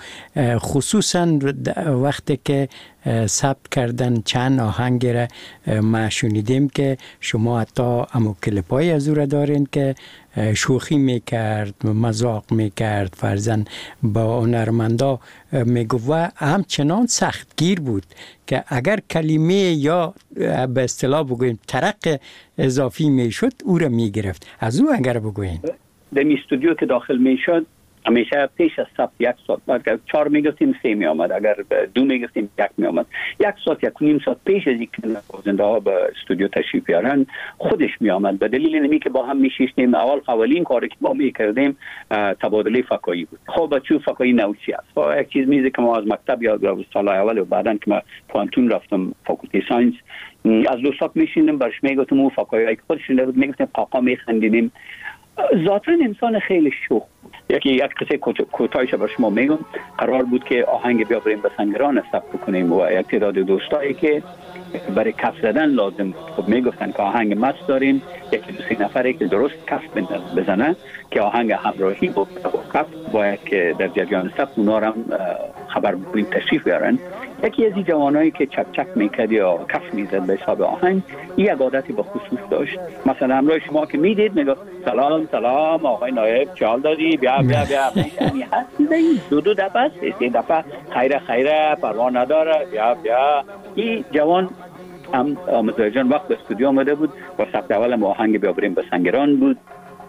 خصوصا وقتی که ثبت کردن چند آهنگ را ما شنیدیم که شما حتی امو کلیپای از او را دارین که شوخی میکرد، مذاق میکرد، فرزن با هنرمندا میگو و همچنان سختگیر بود که اگر کلمه یا به اصطلاح بگوییم ترق اضافی میشد او را میگرفت. از او اگر بگوییم در استودیو که داخل میشد همیشه پیش از ثبت یک ساعت، اگر چهار میگفتیم سه می آمد، اگر دو میگفتیم یک می آمد، یک ساعت یک نیم ساعت پیش از اینکه نوازنده ها به استودیو تشریف بیارن خودش می آمد. به دلیل اینمی که با هم میشیشتیم، اول اولین کاری که ما میکردیم تبادله فکایی بود. خب بچو فکایی نوچی است و یک چیز میزه که ما از مکتب یاد گرفتیم سال اول و بعدن که ما پانتون رفتم فاکولته ساینس، از دوستات میشیندیم برش میگفتم او فکایی که خودش نبود، میگفتیم قاقا میخندیدیم. ذاتاً انسان خیلی شوخ بود. یکی یک قصه کوتاهش بر شما میگم. قرار بود که آهنگ بیا بریم به سنگران ثبت کنیم و یک تعداد دوستایی که برای کف زدن لازم خب میگفتن که آهنگ مست داریم، یکی دو سه نفری که درست کف بزنه که آهنگ همراهی با کف باید که در جریان ثبت اونا هم خبر بگوین تشریف بیارن. یکی از این جوانایی که چک چک میکرد یا کف میزد به حساب آهنگ، این یک عادتی به خصوص داشت. مثلا همراه شما که میدید میگفت سلام سلام آقای نایب چال دادی بیا بیا بیا میشنی هستی دو دو دفعه سه دفعه خیره خیره پروا نداره بیا بیا. این جوان هم احمد ظاهر جان وقت به استودیو آمده بود و ثبت اول آهنگ بیا بریم به سنگران بود.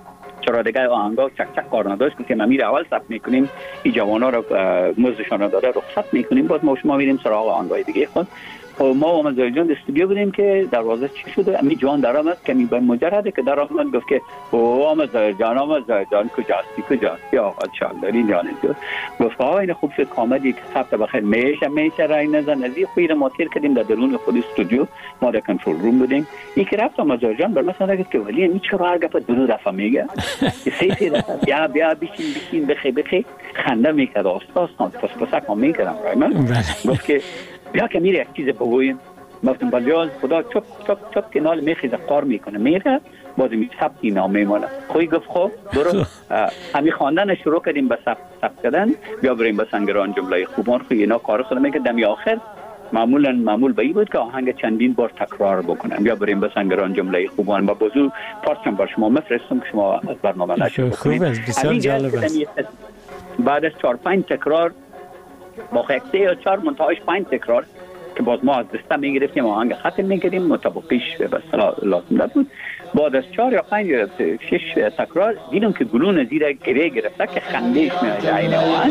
چرا دیگه آهنگا چک چک کار نداشت که ما میره اول ثبت میکنیم، این جوانا رو مزدشان رو داره رخصت میکنیم، باز ما شما میریم سراغ آهنگای دیگه خود. ما و مزایجان استودیو بودیم که دروازه چی شده امی جوان درآمد که می به مجرد که درآمد گفت که او مزایجان مزایجان کجاستی کجاستی آقا چالداری جان گفت آقا این خوب شد کامدی که ثبت بخیر میشه میشه رای نزن از این خویر ما تیر کردیم در درون خود استودیو ما در کنترل روم بودیم این که رفت مزایجان بر مثلا گفت که ولی این چرا هر گفت دو دفعه میگه سه سه دفعه بیا بیا بشین بشین بخی بخی خنده میکرد استاد پس پس کام میکردم رایمن گفت که بیا که میره یک چیز بگویم گفتم بلیاز خدا چپ چپ چپ کنال میخیزه قار میکنه میره باز می ثبت اینا میمونه خوی گفت خب برو همین خواندن شروع کردیم به ثبت ثبت کردن بیا بریم به سنگران جمله خوبان خوی اینا کار خود میگه دمی آخر معمولا معمول به این بود که آهنگ چندین بار تکرار بکنن بیا بریم به سنگران جمله خوبان با بزرگ پارچم بر شما مفرستم که شما از برنامه نشد خوب است بسیار جالب است بعد از چهار پنج تکرار با یک سه یا چهار منتهاش پنج تکرار که باز ما از دسته میگرفتیم آهنگ ختم میکردیم مطابقیش به صلاح لازم نبود بعد از چهار یا پنج یا شش تکرار دیدم که گلون زیر گره گرفته که خندهش میاد عین آهنگ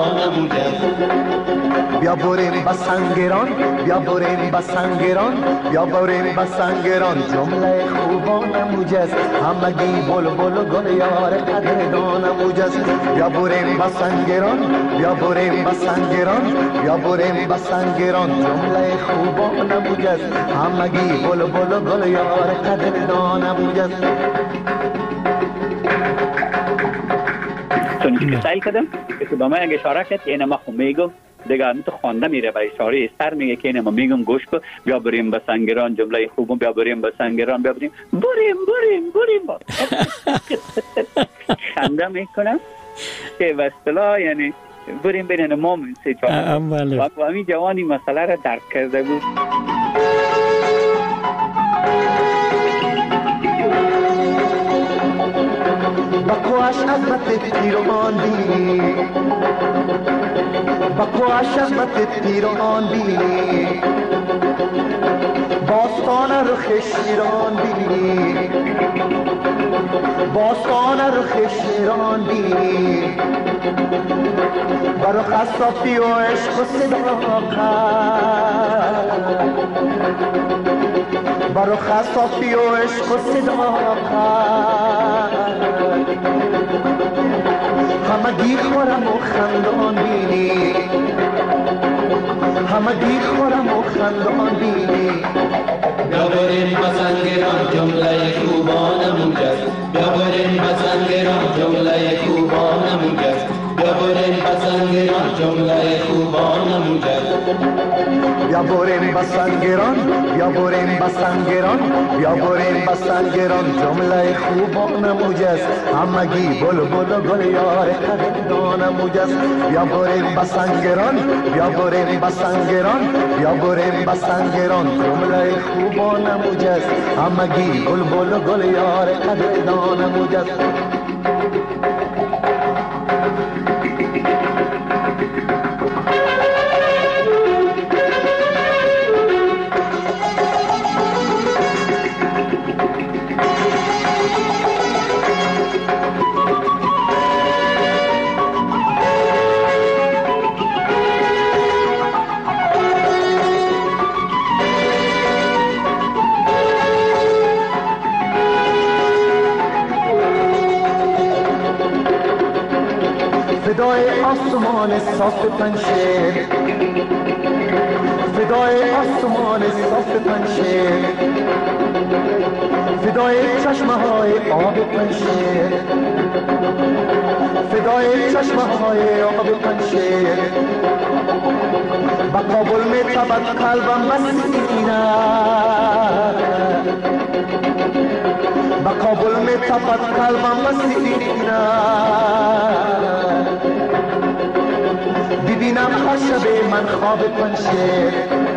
بیا بریم با سنگران بیا بریم با سنگران بیا بریم با سنگران جمله خوبان موجز همگی بلبل و گل یار قدردان موجز بیا بریم با سنگران بیا بریم با سنگران بیا بریم با سنگران جمله خوبان موجز همگی بلبل و گل یار قدردان موجز چون که سعی کردم که به من اگه اشاره کرد اینه ما خود میگم دیگه همین تو خوانده میره و اشاره سر میگه که اینه ما میگم گوش کن بیا بریم به سنگران جمله خوبم بیا بریم به سنگران بیا بریم بریم بریم بریم با خنده میکنم که به اصطلاح یعنی بریم بریم ما سه چهار و همین جوانی مسئله را درک کرده بود بقواش عظمت پیروان بینی بقواش عظمت پیروان بینی باستان رخ شیران بینی باستان رخ شیران بینی برو خصافی و عشق و صداقت برو خصافی و عشق و صداقت همگی خورم و خندان بینی همگی خورم و خندان بینی بیا بریم با سنگران جمله خوبان موجز بیا بریم با سنگران جمله خوبان موجز بیا بریم با سنگران جمله خوبان موجز بیا بریم با سنگران بیا بریم با سنگران بیا بریم با سنگران جمله خوبان موجز همگی بلبل و گل یار قدردان موجز بیا بریم با سنگران بیا بریم با سنگران بیا بریم با سنگران جمله خوبان موجز همگی بلبل و گل یار قدردان موجز فدای آسمان صاف پنشیر فدای آسمان صاف پنشیر فدای چشمه های آب پنشیر فدای چشمه های آب پنشیر با کابل می تبد قلبم بسینه با کابل می تبد قلبم بسینه ببینم هر شب من خواب پنشیر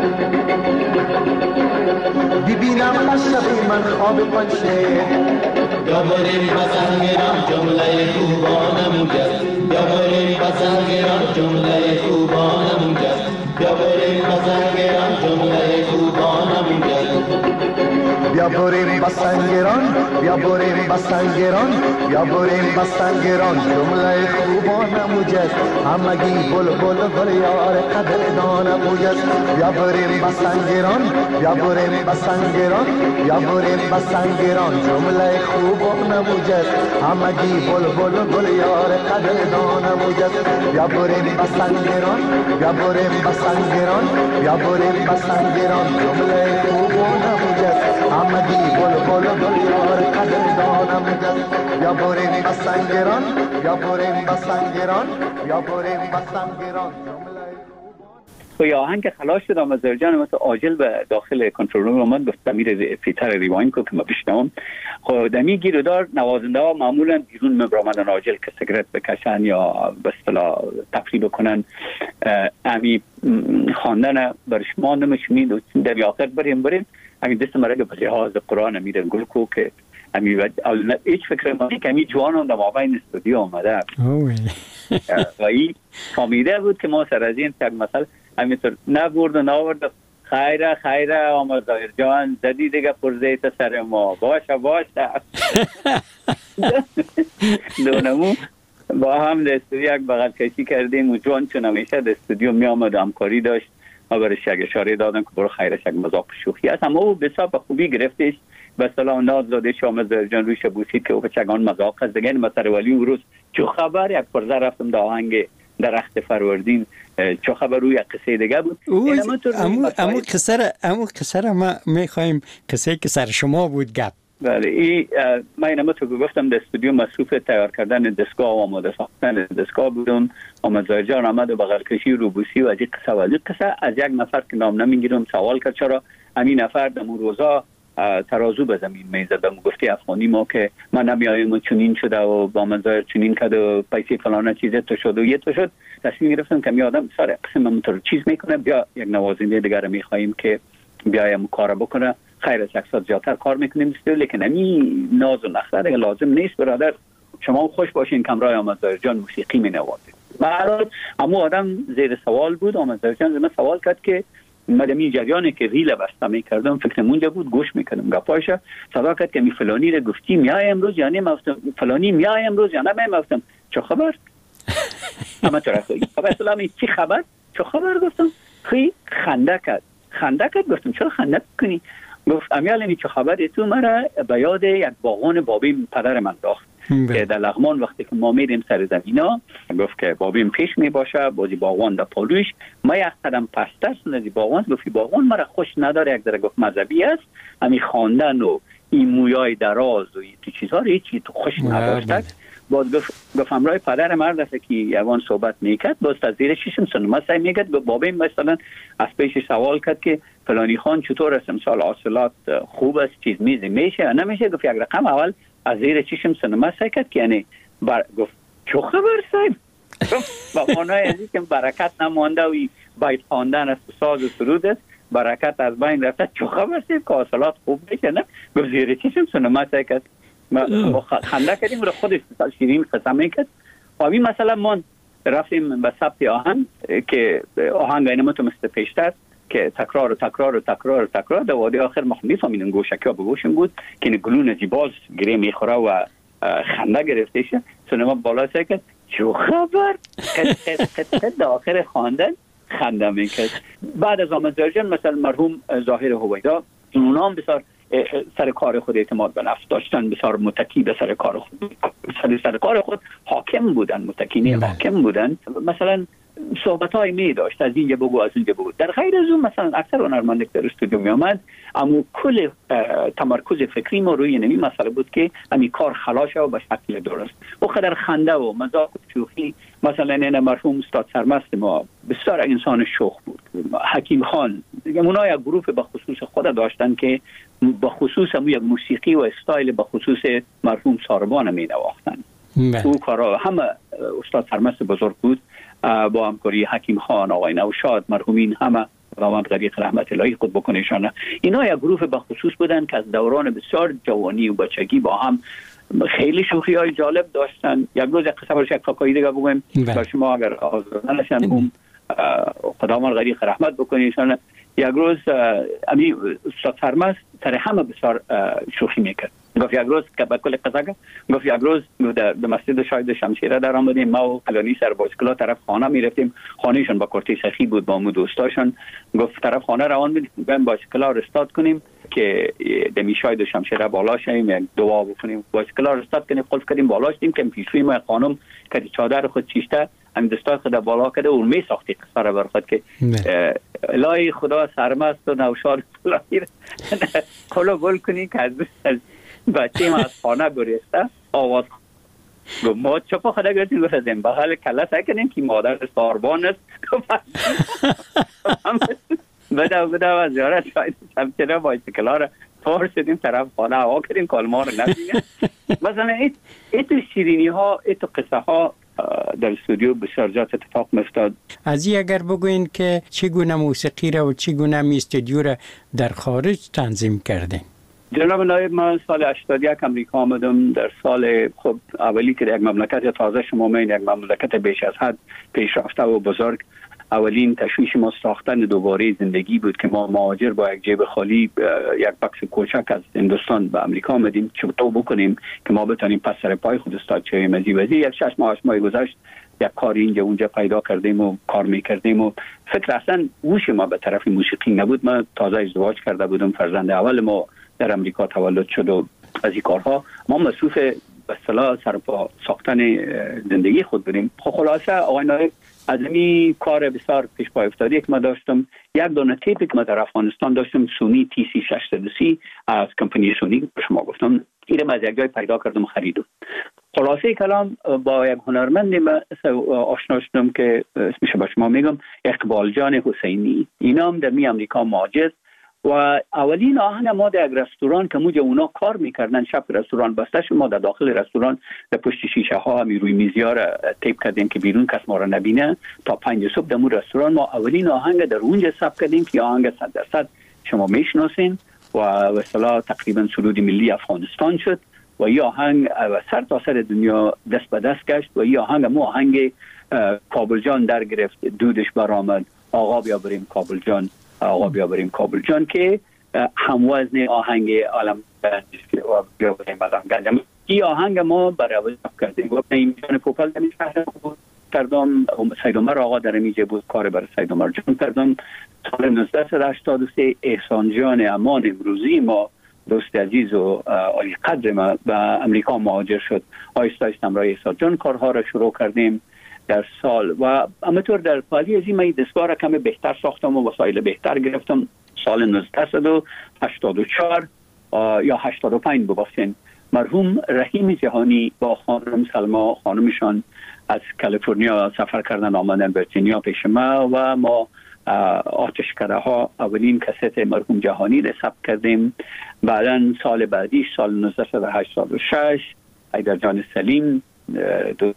ببینم هر شب من خواب پنشیر بیا بریم با سنگران جمله خوبان موجز بیا بریم با سنگران جمله خوبان موجز بیا بریم با سنگران جمله خوبان موجز بیا بیا بریم بسنگران بیا بریم بسنگران بیا بریم بسنگران جمله خوبان موجز همگی بل بل بل یار قدردان موجز بیا بریم بسنگران بیا بریم بسنگران بیا بریم بسنگران جمله خوبان موجز همگی بل بل بل یار قدردان موجز بیا بریم بسنگران بیا بریم بسنگران بیا بریم بسنگران جمله خوبان موجز همگی بل بل بل یار قدردان موجز بیا بریم بسنگران بیا بریم بسنگران بیا بریم بسنگران جمله و یا آهنگ خلاص شد آمزار جان مثل عاجل به داخل کنترل روم اومد گفت امیر فیتر ریواین کو که ما بشنوم. خب دمی گیرودار نوازنده ها معمولا بیرون مبرامدن عاجل که سیگرت بکشن یا به اصطلاح تفریح بکنن. امی خواندن برش ما نمیشمید دمی آخر بریم بریم امی دست مرگ به لحاظ قرآن امیر گل کو که امی هیچ فکر مانی که امی جوان هم در مابین استودیو آمده و این فامیده بود که ما سر از این تک مثلا همینطور نبرد و ناورد خیره خیره آمزایر جان زدی دیگه پرزیت سر ما باشه باشه دونمو با هم در استودیو یک بغل کشی کردیم و جوان چون همیشه در استودیو می آمد و همکاری داشت ما برش یک اشاره دادم که برو خیرش یک مذاق شوخی است اما او بسیار به خوبی گرفتش به صلاح ناز دادش آمزایر جان روش بوسید که او به چگان مذاق است دیگه مثلا ولی اون روز چو خبر یک پرزه رفتم در آهنگ درخت فروردین چه خبر روی قصه دیگه بود امو امو قصه امو قصه ما میخوایم قصه که سر شما بود گپ. بله این من اینم تو گفتم در استودیو مصروف تیار کردن دستگاه و آماده ساختن دستگاه بودم. آمزایر جان آمد و بغل کشی روبوسی و از این قصه و از این قصه از یک نفر که نام نمیگیرم سوال کرد چرا همین نفر در اون روزا ترازو به زمین میزد و گفتی افغانی ما که من نمیایم و چنین شده و با منظر چنین کرد و پیسی فلانه چیزه تو شد و یه تو شد. تصمیم گرفتم که می آدم سر قسم همونطور چیز میکنه بیا یک نوازنده دیگر رو میخواییم که بیایم کار بکنه خیر از یک ساعت زیادتر کار میکنیم لیکن همین ناز و نخره دیگه لازم نیست برادر شما خوش باشین کمرای آمزایر جان موسیقی می نوازید. برای اما آدم زیر سوال بود. آمزایر جان من سوال کرد که مدمی جریانی که ریل بسته میکردم فکر مونده بود گوش میکردم گپایش صدا کرد که می فلانی رو گفتی میای امروز یا نمیافتم فلانی میای امروز یا نمیافتم چه خبر اما تو رفتی خبر سلامی چی خبر چه خبر گفتم خی خنده کرد خنده کرد گفتم چرا خنده کنی گفت امیال چه خبر تو مرا به یاد یک باغون بابی پدر من داخت که در لغمان وقتی که ما میریم سر زمینا گفت که بابیم پیش می باشه بازی باغوان در پالوش ما یک قدم پستر سنزی باغوان گفتی باغوان مرا خوش نداره یک ذره گفت مذهبی است همی خواندن و این مویای دراز و این چیزها رو هیچی تو خوش نداشتک باز گفت گفت همراه پدر مرد است که یوان صحبت میکرد باز تا زیر شیشم سنما سعی میکرد بابیم مثلا از پیش سوال کرد که فلانی خان چطور است امسال حاصلات خوب است چیز میزی میشه یا نمیشه گفت یک رقم اول از زیر چشم سنما سعی کرد که یعنی بر... گفت چه خبر صاحب با مانای ازی که برکت نمانده و باید خواندن است ساز و سرود است برکت از بین رفته چه خبر صاحب که حاصلات خوب میشه نه گفت زیر چشم سنما سعی کرد ما خنده کردیم و خودش شیرین قسم میکرد و این مثلا ما رفتیم به ثبت آهنگ که آهنگ اینما تو مثل پیشتر که تکرار و تکرار و تکرار و تکرار در وادی آخر ما میفهمیدیم گوشکی ها به گوشم بود که گلون از باز گره میخوره و خنده گرفته شه سنما بالا سعی کرد چه خبر قد آخر خواندن خنده میکرد. بعد از آمزایر جان مثلا مرحوم ظاهر هویدا اونا هم بسیار سر کار خود اعتماد به نفس داشتن بسیار متکی به سر کار خود سر, سر کار خود حاکم بودن متکی نه حاکم بودن مثلا صحبت های می داشت از اینجا بگو از اینجا بگو در غیر از اون مثلا اکثر هنرمنده که در استودیو می آمد اما کل تمرکز فکری ما روی نمی مسئله بود که امی کار خلاص و به شکل درست و خدر خنده و مزاق و شوخی مثلا این مرحوم استاد سرمست ما بسیار انسان شوخ بود. حکیم خان اونا یک گروه به خصوص خود داشتن که به خصوص هم یک موسیقی و استایل به خصوص مرحوم ساربان می نواختن او کارا همه استاد سرمست بزرگ بود با همکاری حکیم خان آقای نوشاد مرحومین همه و من غریق رحمت الهی خود بکنشانه اینا یک گروه به خصوص بودن که از دوران بسیار جوانی و بچگی با هم خیلی شوخی های جالب داشتن. یک روز یک قصه برش یک فکایی دیگه بگویم بر شما اگر آزاده نشن اون خدا من غریق رحمت بکنشانه یک روز امی استاد سرمست سر همه بسیار شوخی میکرد. گفت یک روز که به کل قضا گفت یک روز در مسجد شاهد شمشیره در آمدیم، ما و قلانی سر بایسکل طرف خانه میرفتیم، خانهشون با کورتی سخی بود با مو دوستاشون. گفت طرف خانه روان بودیم بریم بایسکل ها رستارت کنیم که دمی شاهد شمشیره بالا شیم، یک دعا بکنیم. بایسکل ها رستارت کنیم، قلف کردیم بالا شدیم که پیشوی ما خانم که چادر خود چیشته هم دستای خود بالا کرده و می ساختی قصه را برخود که الهی خدا سرمست و نوشار فلانی کلو گل کنی که از بچه ما از خانه گریسته آواز گفت ما چپا خدا گرفتیم گفت ازیم بخل کلا سعی کنیم که مادر ساربان است. بده بده و زیارت شاید شمچنه بایسکل ها را تار شدیم طرف خانه هوا کردیم کالما رو نبینه. مثلا ایتو شیرینی ها ایتو قصه ها در استودیو بسیار زیاد اتفاق میفتاد. از این اگر بگوین که چگونه موسیقی را و چگونه می استودیو را در خارج تنظیم کردین؟ جناب نایب، من سال هشتاد و یک امریکا آمدم. در سال خب اولی که یک مملکت تازه شما مین، یک مملکت بیش از حد پیشرفته و بزرگ، اولین تشویش ما ساختن دوباره زندگی بود که ما مهاجر با یک جیب خالی یک بکس کوچک از هندوستان به امریکا آمدیم چطور بکنیم که ما بتونیم پس سر پای خود استاد شویم. از این یک شش ماه هشت ماه گذشت یک کاری اینجا اونجا پیدا کردیم و کار میکردیم و فکر اصلا گوش ما به طرف موسیقی نبود. من تازه ازدواج کرده بودم، فرزند اول ما در امریکا تولد شد و از این کارها ما مصروف به اصطلاح سرپا ساختن زندگی خود بودیم. خب خلاصه آقای نایب، از این کار بسیار پیش پای افتاده که ما داشتم یک دونه تیپی که ما در افغانستان داشتم، سونی تی سی ششصد و سی از کمپانی سونی به شما گفتم، اینو از یک جای پیدا کردم خریدم. خلاصه کلام با یک هنرمند آشنا شدم که اسمش به شما میگم اقبال جان حسینی. اینا هم در می امریکا مهاجر و اولین آهنگ ما در یک رستوران که موجه اونا کار میکردن، شب رستوران بسته شد، ما در داخل رستوران در پشت شیشه ها همی روی میزیا را تیپ کردیم که بیرون کس ما را نبینه. تا پنج صبح در مو رستوران ما اولین آهنگ در اونجا ثبت کردیم که آهنگ صد درصد شما میشناسین و به اصطلاح تقریبا سرود ملی افغانستان شد و این آهنگ سر تا سر دنیا دست به دست گشت و این آهنگ مو آهنگ کابل جان در گرفت، دودش برآمد، آقا بیا بریم کابل جان، آقا بیا بریم کابل جان که هموزن آهنگ عالم و بیا بریم مدام گنجم. این آهنگ ما برای کردیم و این جان پوپل در شهر کردم، سید عمر آقا در میجه بود کار برای سید عمر جان کردم. سال نوزده هشتاد و سه احسان جان امان امروزی ما دوست عزیز و عالی قدر ما به امریکا مهاجر شد. آیسته آیسته همراه احسان جان کارها را شروع کردیم در سال و همینطور در پالی از این من دستگاه را کمی بهتر ساختم و وسایل بهتر گرفتم. سال نوزده هشتاد و چهار یا هشتاد و پنج ببخشید مرحوم رحیم جهانی با خانم سلما خانمشان از کالیفرنیا سفر کردن آمدن ورجینیا پیش ما و ما آتشکده ها اولین کست مرحوم جهانی را ثبت کردیم. بعدا سال بعدی سال نوزده هشتاد و شش حیدر جان سلیم دو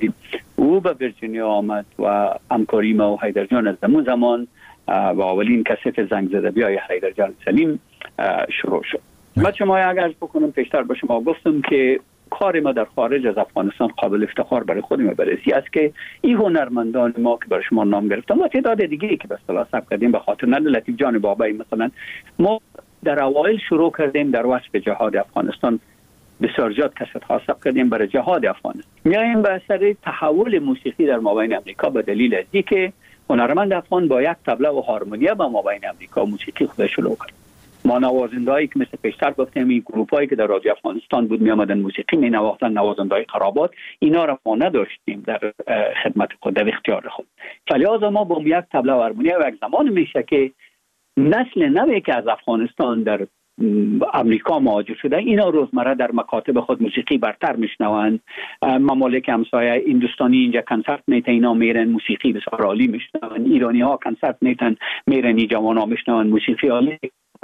او به ورجینیا آمد و همکاری ما و حیدر جان از همون زمان و اولین کست زنگ زده بیای حیدر جان سلیم شروع شد. من شما اگر بکنم پیشتر به شما گفتم که کار ما در خارج از افغانستان قابل افتخار برای خودم برسی است که این هنرمندان ما که برای شما نام گرفتم و تعداد دیگه که به اصطلاح ثبت کردیم به خاطر ند لطیف جان بابایی مثلا ما در اوایل شروع کردیم در وصف جهاد افغانستان بسیار زیاد کست ها ثبت کردیم برای جهاد افغانستان. میایم به اثر تحول موسیقی در مابین امریکا به دلیل از اینکه هنرمند افغان با یک طبله و هارمونیه به مابین امریکا موسیقی خودش شروع کرد. ما نوازندهایی که مثل پیشتر گفتیم این گروپایی که در رادیو افغانستان بود می آمدن موسیقی می نواختن، نوازندهای خرابات، اینا را ما نداشتیم در خدمت خود در اختیار خود. فلذا ما با یک طبله و هارمونیه و یک زمان میشه که نسل نوی که از افغانستان در امریکا مهاجر شده اینا روزمره در مکاتب خود موسیقی برتر میشنوند. ممالک همسایه هندوستانی اینجا کنسرت میتن، اینا میرن موسیقی بسیار عالی میشنون. ایرانی ها کنسرت میتن میرن این جوان ها میشنون موسیقی عالی.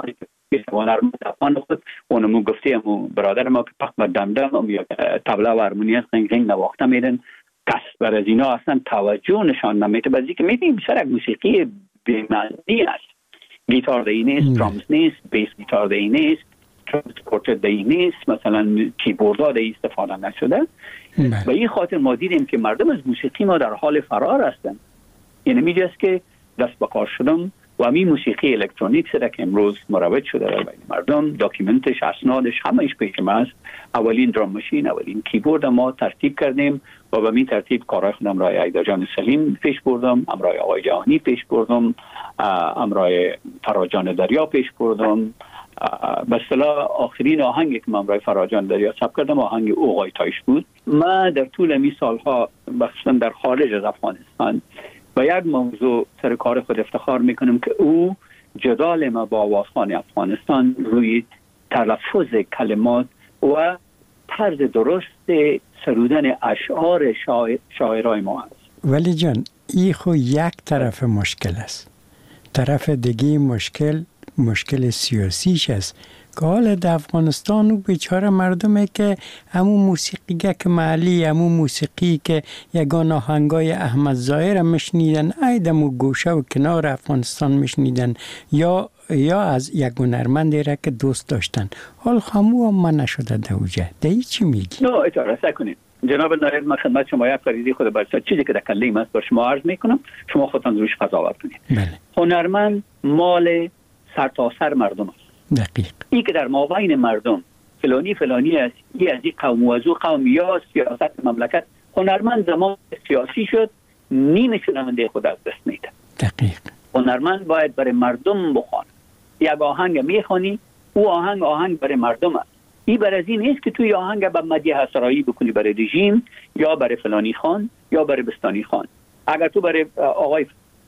هنرمند افغان خود اونمو گفتیم برادر ما که پخ دمدم و طبله و هارمونیه قنگ قنگ نواخته میرن، کس بر از اینا اصلا توجه نشان نمیده. بعضی که میبینیم بسیار یک موسیقی بی‌معنی است. گیتار دی نیست، درامز نیست، بیس گیتار دی نیست، کورتت دی نیست، مثلا کیبوردها دی استفاده نشده. و این خاطر ما دیدیم که مردم از موسیقی ما در حال فرار هستند. یعنی میجاست که دست به کار شدم و همین موسیقی الکترونیک سره که امروز مروج شده در بین مردم، داکیومنتش، اسنادش، همهش پیش ما است. اولین درام ماشین، اولین کیبورد ما ترتیب کردیم و به این ترتیب کارهای خودم را ایدا جان سلیم پیش بردم، امرای آقای جهانی پیش بردم، امرای فراجان دریا پیش بردم. به اصطلاح آخرین آهنگی که من امرای فراجان دریا ثبت کردم آهنگ اوقای تایش بود. ما در طول می سالها بخصوصا در خارج از افغانستان و یک موضوع سر کار خود افتخار میکنم که او جدال ما با آوازخوان افغانستان روی تلفظ کلمات و طرز درست سرودن اشعار شاعر شاعرای ما است. ولی جان این خو یک طرف مشکل است، طرف دیگه مشکل مشکل سیاسیش است که حال در افغانستان و بیچاره مردمه که همون موسیقی که محلی، همون موسیقی که یگان آهنگای احمد ظاهر مشنیدن ایدم و گوشه و کنار افغانستان مشنیدن یا یا از یک هنرمندی را که دوست داشتن، حال خامو هم من نشده دوجه دهی چی میگی؟ نه اجاره سکنید جناب نایب، من خدمت شما یک فریضه خود برسا چیزی که در کلیم است بر شما عرض میکنم، شما خودتان روش قضاوت کنید. بله. هنرمند مال سر تا سر مردم است. دقیق. این که در مابین مردم فلانی فلانی است، این از این قوم و از او قوم یا سیاست مملکت، هنرمند زمان سیاسی شد نیم شنونده خود از دست میده. دقیق. هنرمند باید برای مردم بخوانه. یک آهنگ میخوانی، او آهنگ آهنگ برای مردم است. این بر از این نیست که توی آهنگ با مدیح سرایی بکنی برای رژیم یا برای فلانی خان یا برای بستانی خان. اگر تو برای آقای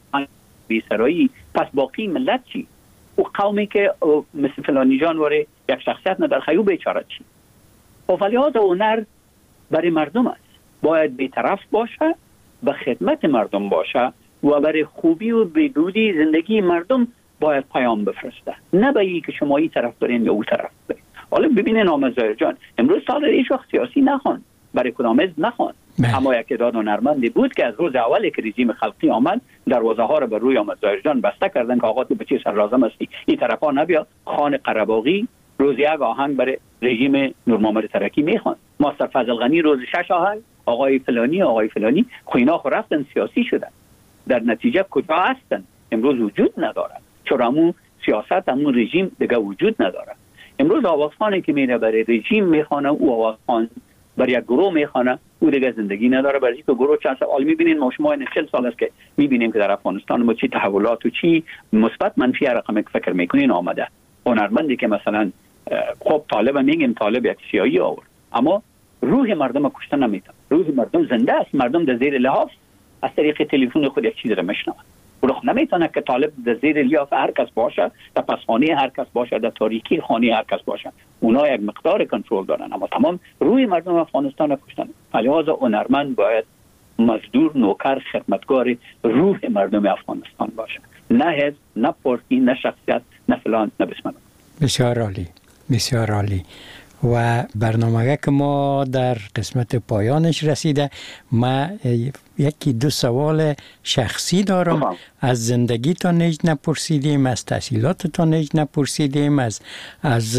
بی سرایی، پس باقی ملت چی؟ او قومی که مثل فلانی جانوره یک شخصیت نداره خیو بیچاره چی؟ و فلیات هنر برای مردم است، باید بی‌طرف باشه، به خدمت مردم باشه و برای خوبی و بهبودی زندگی مردم باید پیام بفرسته، نه به این که شما این طرف برین یا او طرف برین. حالا ببینین آمد ظاهر جان امروز سال هیچ وقت سیاسی نخوان، برای کدام حزب نخوان، اما یک تعداد هنرمندی بود که از روز اولی که رژیم خلقی آمد دروازه ها رو بر روی آمد ظاهر جان بسته کردن که آقا تو به چه سر لازم هستی این طرفا نبیا. خان قره‌باغی روز یک آهنگ برای رژیم نور محمد ترکی میخوان، ماستر فضل غنی روز شش آهنگ، آقای فلانی آقای فلانی خوینا خو رفتن سیاسی شدن، در نتیجه کجا هستن؟ امروز وجود نداره، چون همون سیاست همون رژیم دیگه وجود نداره. امروز آوازخوانی که میره برای رژیم میخوانه، او آوازخوان برای یک گروه میخوانه، او دیگه زندگی نداره. برای اینکه گروه چند سال میبینین ما شما این چهل سال است که میبینیم که در افغانستان ما چی تحولات و چی مثبت منفی رقم که فکر میکنین آمده. هنرمندی که مثلا خب طالب میگیم طالب یک سیایی آورد، اما روح مردم کشته نمیتونه. روح مردم زنده است، مردم در زیر لحاف از طریق تلفن خود یک چیز رو میشنون. او نمیتونه که طالب در زیر لحاف هر کس باشه، در پسخانه هر کس باشه، در تاریکی خانه هر کس باشه. اونا یک مقدار کنترل دارن، اما تمام روی مردم افغانستان کشتن. لذا هنرمند باید مزدور، نوکر، خدمتگار روح مردم افغانستان باشه، نه حزب، نه پارتی، نه شخصیت، نه فلان، نه بسم الله. بسیار عالی، بسیار عالی. و برنامه که ما در قسمت پایانش رسیده، ما یکی دو سوال شخصی دارم. آه. از زندگی تا نیج نپرسیدیم، از تحصیلات تا نیج نپرسیدیم، از از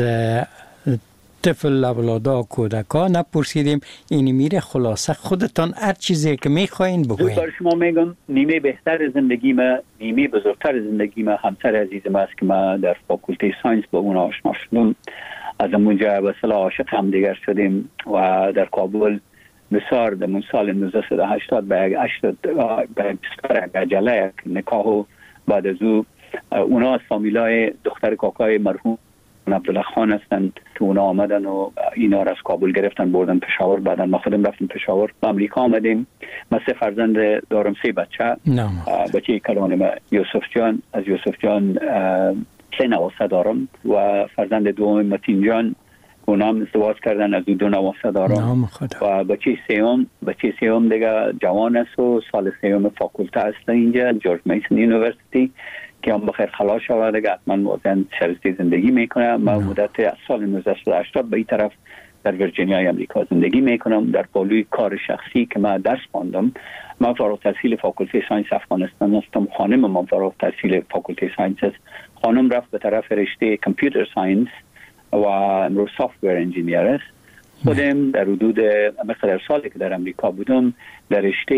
طفل اولادا کودکا نپرسیدیم. این میره خلاصه خودتان هر چیزی که میخواین بگوین. بر شما میگم نیمه بهتر زندگی ما، نیمه بزرگتر زندگی ما همسر عزیز ما است که ما در فاکولته ساینس با اون آشنا شدم. از اونجا به اصطلاح عاشق هم دیگر شدیم و در کابل بسیار در سال نوزده صد و هشتاد به یک هشتاد به بسیار عجله یک نکاح و بعد از او اونا از فامیلای دختر کاکای مرحوم عبدالله خان هستند که اونا آمدن و اینا را از کابل گرفتن بردن پشاور. بعدا ما خودم رفتم پشاور، به امریکا آمدیم. من سه فرزند دارم، سه بچه. بچه کلان یوسف جان، از یوسف جان سه نواسه دارم و فرزند دوم متین جان اونا هم ازدواج کردن، از دو نواسه دارم. و بچه سیوم بچه سیوم دیگه جوان است و سال سیوم فاکولته است اینجا جورج میسن یونیورسیتی که هم بخیر خلاص شود دیگه حتما واضحا شرستی زندگی میکنه. من مدت از سال نوزده صد و هشتاد به این طرف در ویرجینیای امریکا زندگی میکنم در پالوی کار شخصی که من درس خواندم. من فارغ التحصیل فاکولته ساینس افغانستان هستم، خانم من فارغ التحصیل فاکولته ساینس است. خانم رفت به طرف رشته کامپیوتر ساینس و امروز سافتور انجینیر است. خودم در حدود مقدار سالی که در امریکا بودم در رشته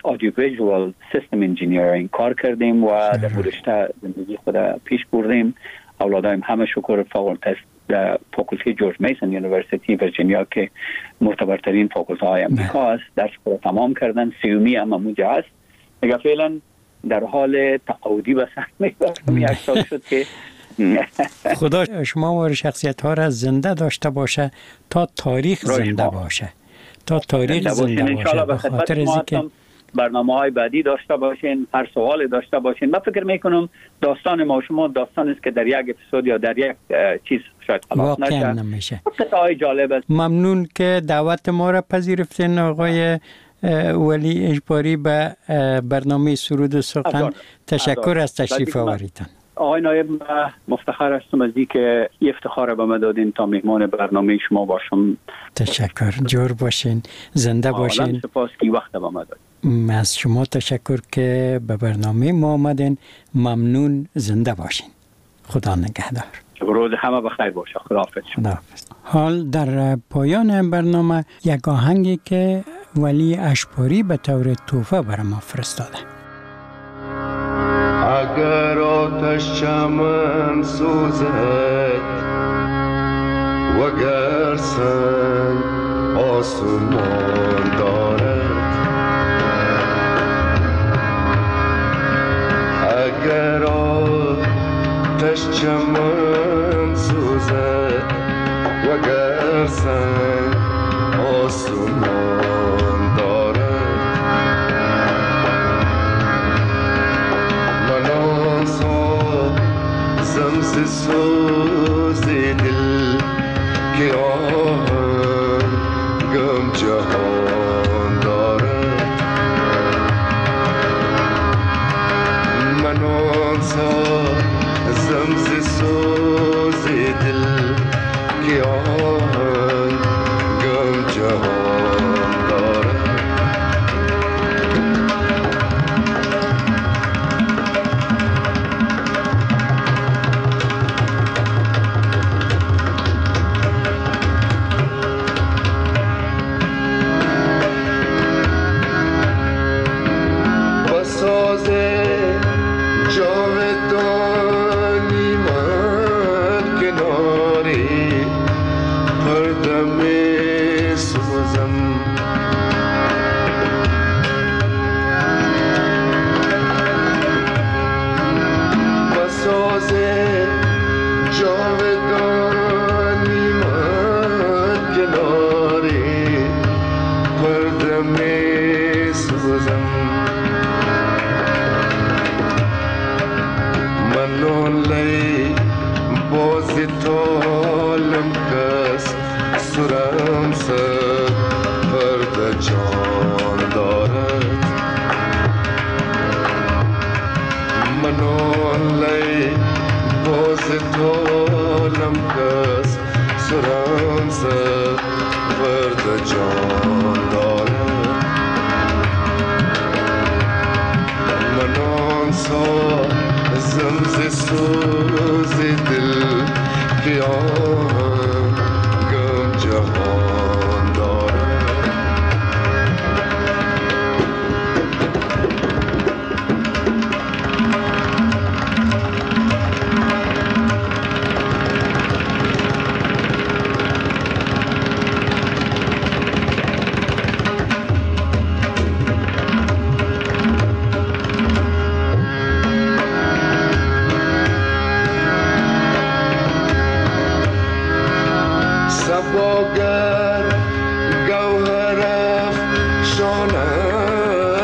آدیو ویژوال سیستم انجینیرینگ کار کردیم و در رشته زندگی خود پیش بردیم. اولادایم همه شکر فاکولته در فاکولته جورج میسن یونیورسیتی ورجینیا که معتبرترین فاکولته های امریکا است درس خود تمام کردن. سیومی هم اونجا است. دیگه فعلا در حال تقاعدی به سر میبرم. یک سال شد که خدا شما و شخصیت ها را زنده داشته باشه تا تاریخ زنده باشه، تا تاریخ زنده باشه. به خاطر اینکه برنامه های بعدی داشته باشین، هر سوال داشته باشین. من فکر میکنم داستان ما شما داستان است که در یک اپیزود یا در یک چیز شاید خلاص نشه. نمیشه. قطعه جالب است. ممنون که دعوت ما را پذیرفتین آقای ولی اجباری به برنامه سرود و سخن. تشکر از تشریف آوریدتان. آقای نایب مفتخر هستم از اینکه افتخار به من دادین تا مهمان برنامه شما باشم. تشکر. جور باشین، زنده باشین. سپاس که وقت به من دادین. از شما تشکر که به برنامه ما آمدین. ممنون، زنده باشین. خدا نگهدار. روز همه بخیر باشه. خداحافظ. خداحافظ. حال در پایان برنامه یک آهنگی که ولی اجباری به طور تحفه برای ما فرستاده. اگر آتش چمن سوزد وگر سنگ آسمان دارد، اگر آتش چمن سوزد وگر سنگ آسمان دارد، زمز سوز دل که آهنگم جهان دارد، من آنسا زمز سوز دل که آهنگم جهان دارد.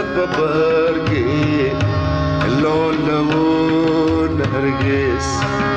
برگی لاله و نرگس